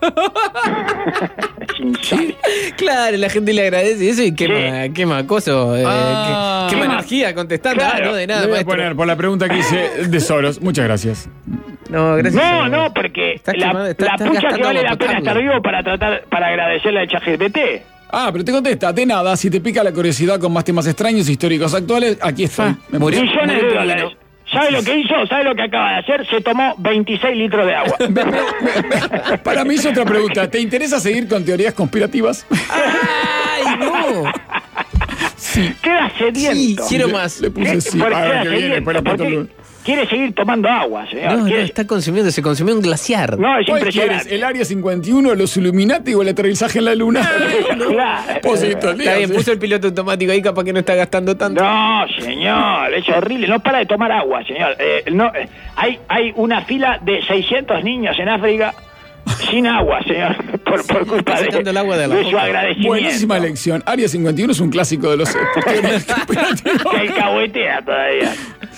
Es insólito. Claro, la gente le agradece eso y quema, quema coso. Eh, Ah. que- quema Quema- energía contestando. Claro. Ah, no, de nada, Le voy a maestro. poner por la pregunta que hice de Soros. Muchas gracias. No, gracias. No, a- no, porque Está la, quemado, está- la está pucha que gastando vale agua la pena potable. estar vivo para tratar para agradecerle al ChatGPT. Ah, pero te contesta, de nada, si te pica la curiosidad con más temas extraños, históricos actuales, aquí estoy. Ah, Me murió. puse- Millones de Murió el dólares. vino. ¿Sabe lo que hizo? ¿Sabe lo que acaba de hacer? Se tomó veintiséis litros de agua. Para mí es otra pregunta. ¿Te interesa seguir con teorías conspirativas? ¡Ay, no! Queda sediento. Sí, quiero más. Le puse ¿Qué? sí. ¿Por A qué ver era qué viene, sediento? después la ¿Por foto qué? lo- quiere seguir tomando agua, señor. No, no, Quiere- está consumiendo, se consumió un glaciar. No, es ¿Cuál quieres? impresionante. ¿El Área cincuenta y uno, los Illuminati o el aterrizaje en la Luna? Claro. Posito, Está bien, puso el piloto automático ahí, capaz que no está gastando tanto. No, señor, es horrible. No para de tomar agua, señor. Eh, no, eh, hay, hay una fila de seiscientos niños en África sin agua, señor, por, por culpa está de, sacando el agua de la de su boca. agradecimiento. Buenísima lección. Área cincuenta y uno es un clásico de los teorías conspirativas. Que alcahuetea todavía.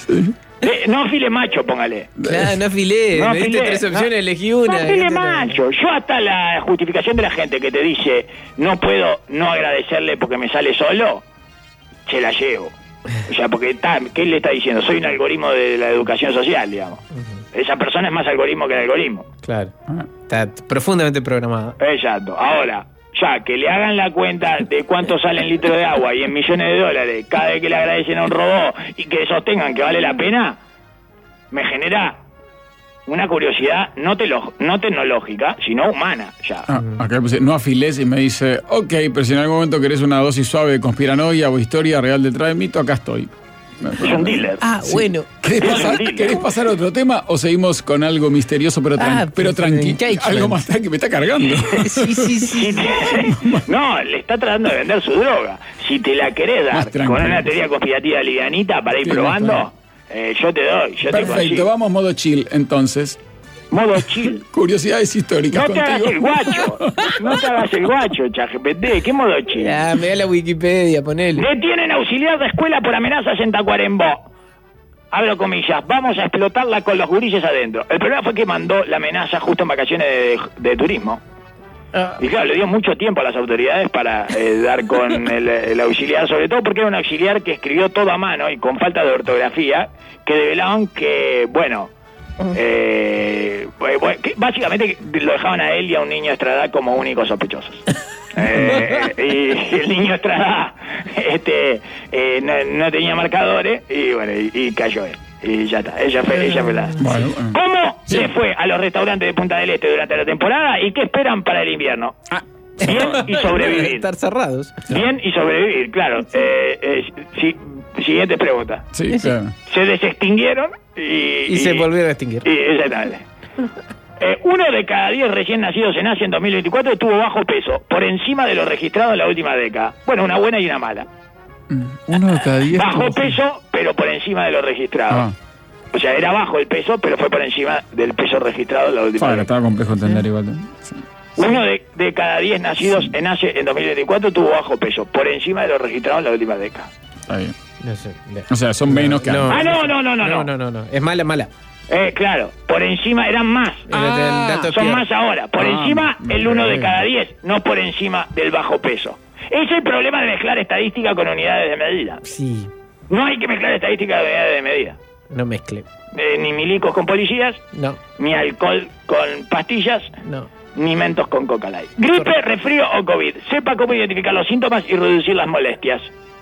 Eh, no afile macho, póngale. Claro, no afilé. No me diste afilé, tres no- opciones, elegí una. No afile ¿Qué te- macho. Yo hasta la justificación de la gente que te dice no puedo no agradecerle porque me sale solo, se la llevo. O sea, porque está, ¿qué le está diciendo? Soy un algoritmo de la educación social, digamos. Esa persona es más algoritmo que el algoritmo. Claro. Está profundamente programado. Exacto. Ahora, ya que le hagan la cuenta de cuánto sale en litro de agua y en millones de dólares cada vez que le agradecen a un robot y que sostengan que vale la pena, me genera una curiosidad no, telo- no tecnológica, sino humana, ya. Ah, acá puse, no afilés y me dice, ok, pero si en algún momento querés una dosis suave de conspiranoia o historia real detrás de mito, acá estoy. Es un dealer. Ah, bueno. ¿Querés Es pasar, un dealer. ¿Querés pasar a otro tema o seguimos con algo misterioso pero, tran- Ah, pero pues, tranquilo? engagement. Algo más tranqui, me está cargando. Sí, sí, sí. Si te- no, le está tratando de vender su droga. Si te la querés Más dar tranquilo. con una teoría conspirativa livianita para ir Sí, probando, más eh, yo te doy, yo te Perfecto, consigo. vamos modo chill entonces. Modo chill. Curiosidades históricas No te hagas el contigo. guacho. No te hagas el guacho, ChatGPT. ¿Qué modo chill? Ya, me da la Wikipedia, ponele. Detienen auxiliar de escuela por amenazas en Tacuarembó. Abro comillas, vamos a explotarla con los gurises adentro. El problema fue que mandó la amenaza justo en vacaciones de, de turismo. Ah, Y claro, le dio mucho tiempo a las autoridades para eh, dar con el, el auxiliar, sobre todo porque era un auxiliar que escribió todo a mano y con falta de ortografía, que develaban que, bueno, eh, bu- bu- que básicamente lo dejaban a él y a un niño Estrada como únicos sospechosos. Eh, y el niño Estrada este, eh, no, no tenía marcadores y bueno, y, y cayó él. Y ya está, ella fue, ella fue la... Bueno, bueno. ¿Cómo Sí. le fue a los restaurantes de Punta del Este durante la temporada y qué esperan para el invierno? Ah, Bien y sobrevivir. Estar cerrados. Bien y sobrevivir, claro. Eh, eh, si- siguiente pregunta. sí, claro. Se desextinguieron y... Y se volvieron a extinguir. y- exactamente. Eh, uno de cada diez recién nacidos en Asia en dos mil veinticuatro estuvo bajo peso, por encima de lo registrado en la última década. Bueno, una buena y una mala. Uno de cada diez. Bajo peso, pero por encima de lo registrado. Ah, O sea, era bajo el peso, pero fue por encima del peso registrado en la última Fabra, década. estaba complejo entender igual. Sí. Uno de, de cada diez nacidos en Asia en dos mil veinticuatro tuvo bajo peso, por encima de lo registrado en la última década. Está bien. No sé. O sea, son menos que No. antes. Ah, no, no, no, no, No, no. no, no, no. Es mala, mala. Eh, claro, por encima eran más. Ah, el dato Son Pierre. más ahora. Por Ah, encima, el uno de bien. cada diez, no por encima del bajo peso. Es el problema de mezclar estadística con unidades de medida. Sí, No hay que mezclar estadística con unidades de medida. no mezcle. Eh, ni milicos con policías, No, ni alcohol con pastillas, no. ni mentos con coca light. Gripe, resfrío o COVID. Sepa cómo identificar los síntomas y reducir las molestias.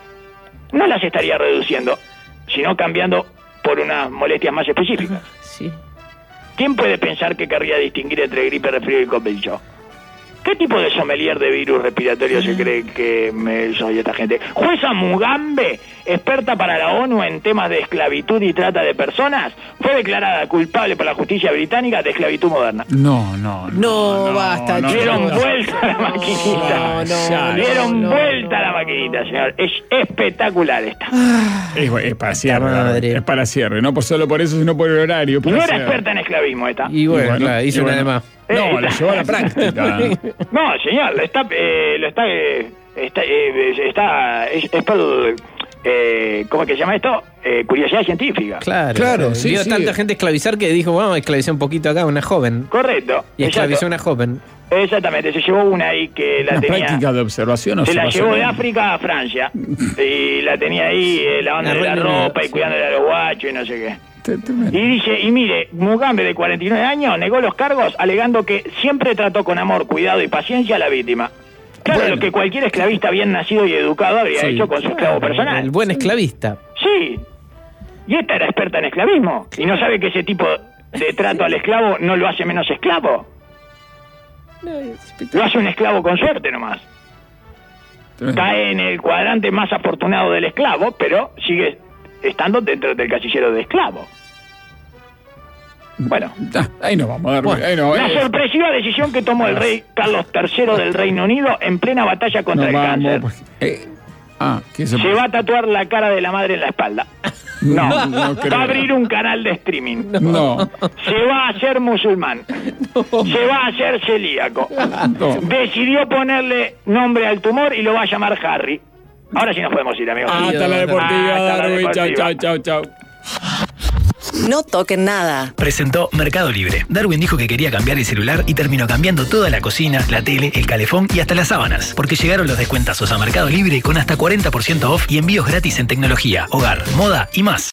No las estaría reduciendo, sino cambiando por unas molestias más específicas. Sí. ¿Quién puede pensar que querría distinguir entre gripe, resfrío y COVID? Yo. ¿Qué tipo de sommelier de virus respiratorio se cree que me soy esta gente? Jueza Mugambe, experta para la ONU en temas de esclavitud y trata de personas, fue declarada culpable por la justicia británica de esclavitud moderna. No, no, No, basta, no, chicos. Dieron no. vuelta a la maquinita. No, no, Ya, Dieron no, vuelta a no. la maquinita, señor. Es espectacular esta. Es, es para cierre, madre. es para cierre. No por solo por eso, sino por el horario. Y para no era cierre. experta en esclavismo esta. Y bueno, Y bueno, claro, hizo y una bueno. de más. No, Eh, la llevó a la práctica. No, señor, lo está, eh, lo está, eh, está, eh, está, es, es por, eh, ¿cómo es que se llama esto? Eh, curiosidad científica. Claro, Claro, sí, vio sí. tanta gente esclavizar que dijo, vamos a esclavizar un poquito acá a una joven. Correcto. Y esclavizó a exacto. una joven. Exactamente, se llevó una ahí que la Una tenía. práctica de observación. ¿O Se la pasó llevó de bien? África a Francia. Y la tenía ahí eh, lavando La la Reina ropa Unida, y sí. cuidándole a los guachos y no sé qué. Te- tremendo. Y dice, y mire, Mugambe de cuarenta y nueve años negó los cargos alegando que siempre trató con amor, cuidado y paciencia a la víctima. Claro, Bueno. lo que cualquier esclavista bien nacido y educado habría Sí. hecho con su esclavo personal. El buen esclavista. Sí. Y esta era experta en esclavismo. Y no sabe que ese tipo de trato al esclavo no lo hace menos esclavo. Lo hace un esclavo con suerte nomás. Tremendo. Cae en el cuadrante más afortunado del esclavo, pero sigue estando dentro del casillero de esclavo. Bueno. Ah, ahí no vamos a dar. Bueno, ahí no, La eh. sorpresiva decisión que tomó el rey Carlos tercero del Reino Unido en plena batalla contra No el vamos, cáncer. pues, eh, ah, ¿qué se Se va a tatuar la cara de la madre en la espalda. No, No, no creo. va a abrir un canal de streaming. No, Se va a hacer musulmán. Se va a hacer celíaco. no. Decidió ponerle nombre al tumor y lo va a llamar Harry. Ahora sí nos podemos ir, amigos. Hasta la deportiva, Hasta la Darwin. Chau, deportiva. chau, chau, chau. No toquen nada. Presentó Mercado Libre. Darwin dijo que quería cambiar el celular y terminó cambiando toda la cocina, la tele, el calefón y hasta las sábanas. Porque llegaron los descuentazos a Mercado Libre con hasta cuarenta por ciento off y envíos gratis en tecnología, hogar, moda y más.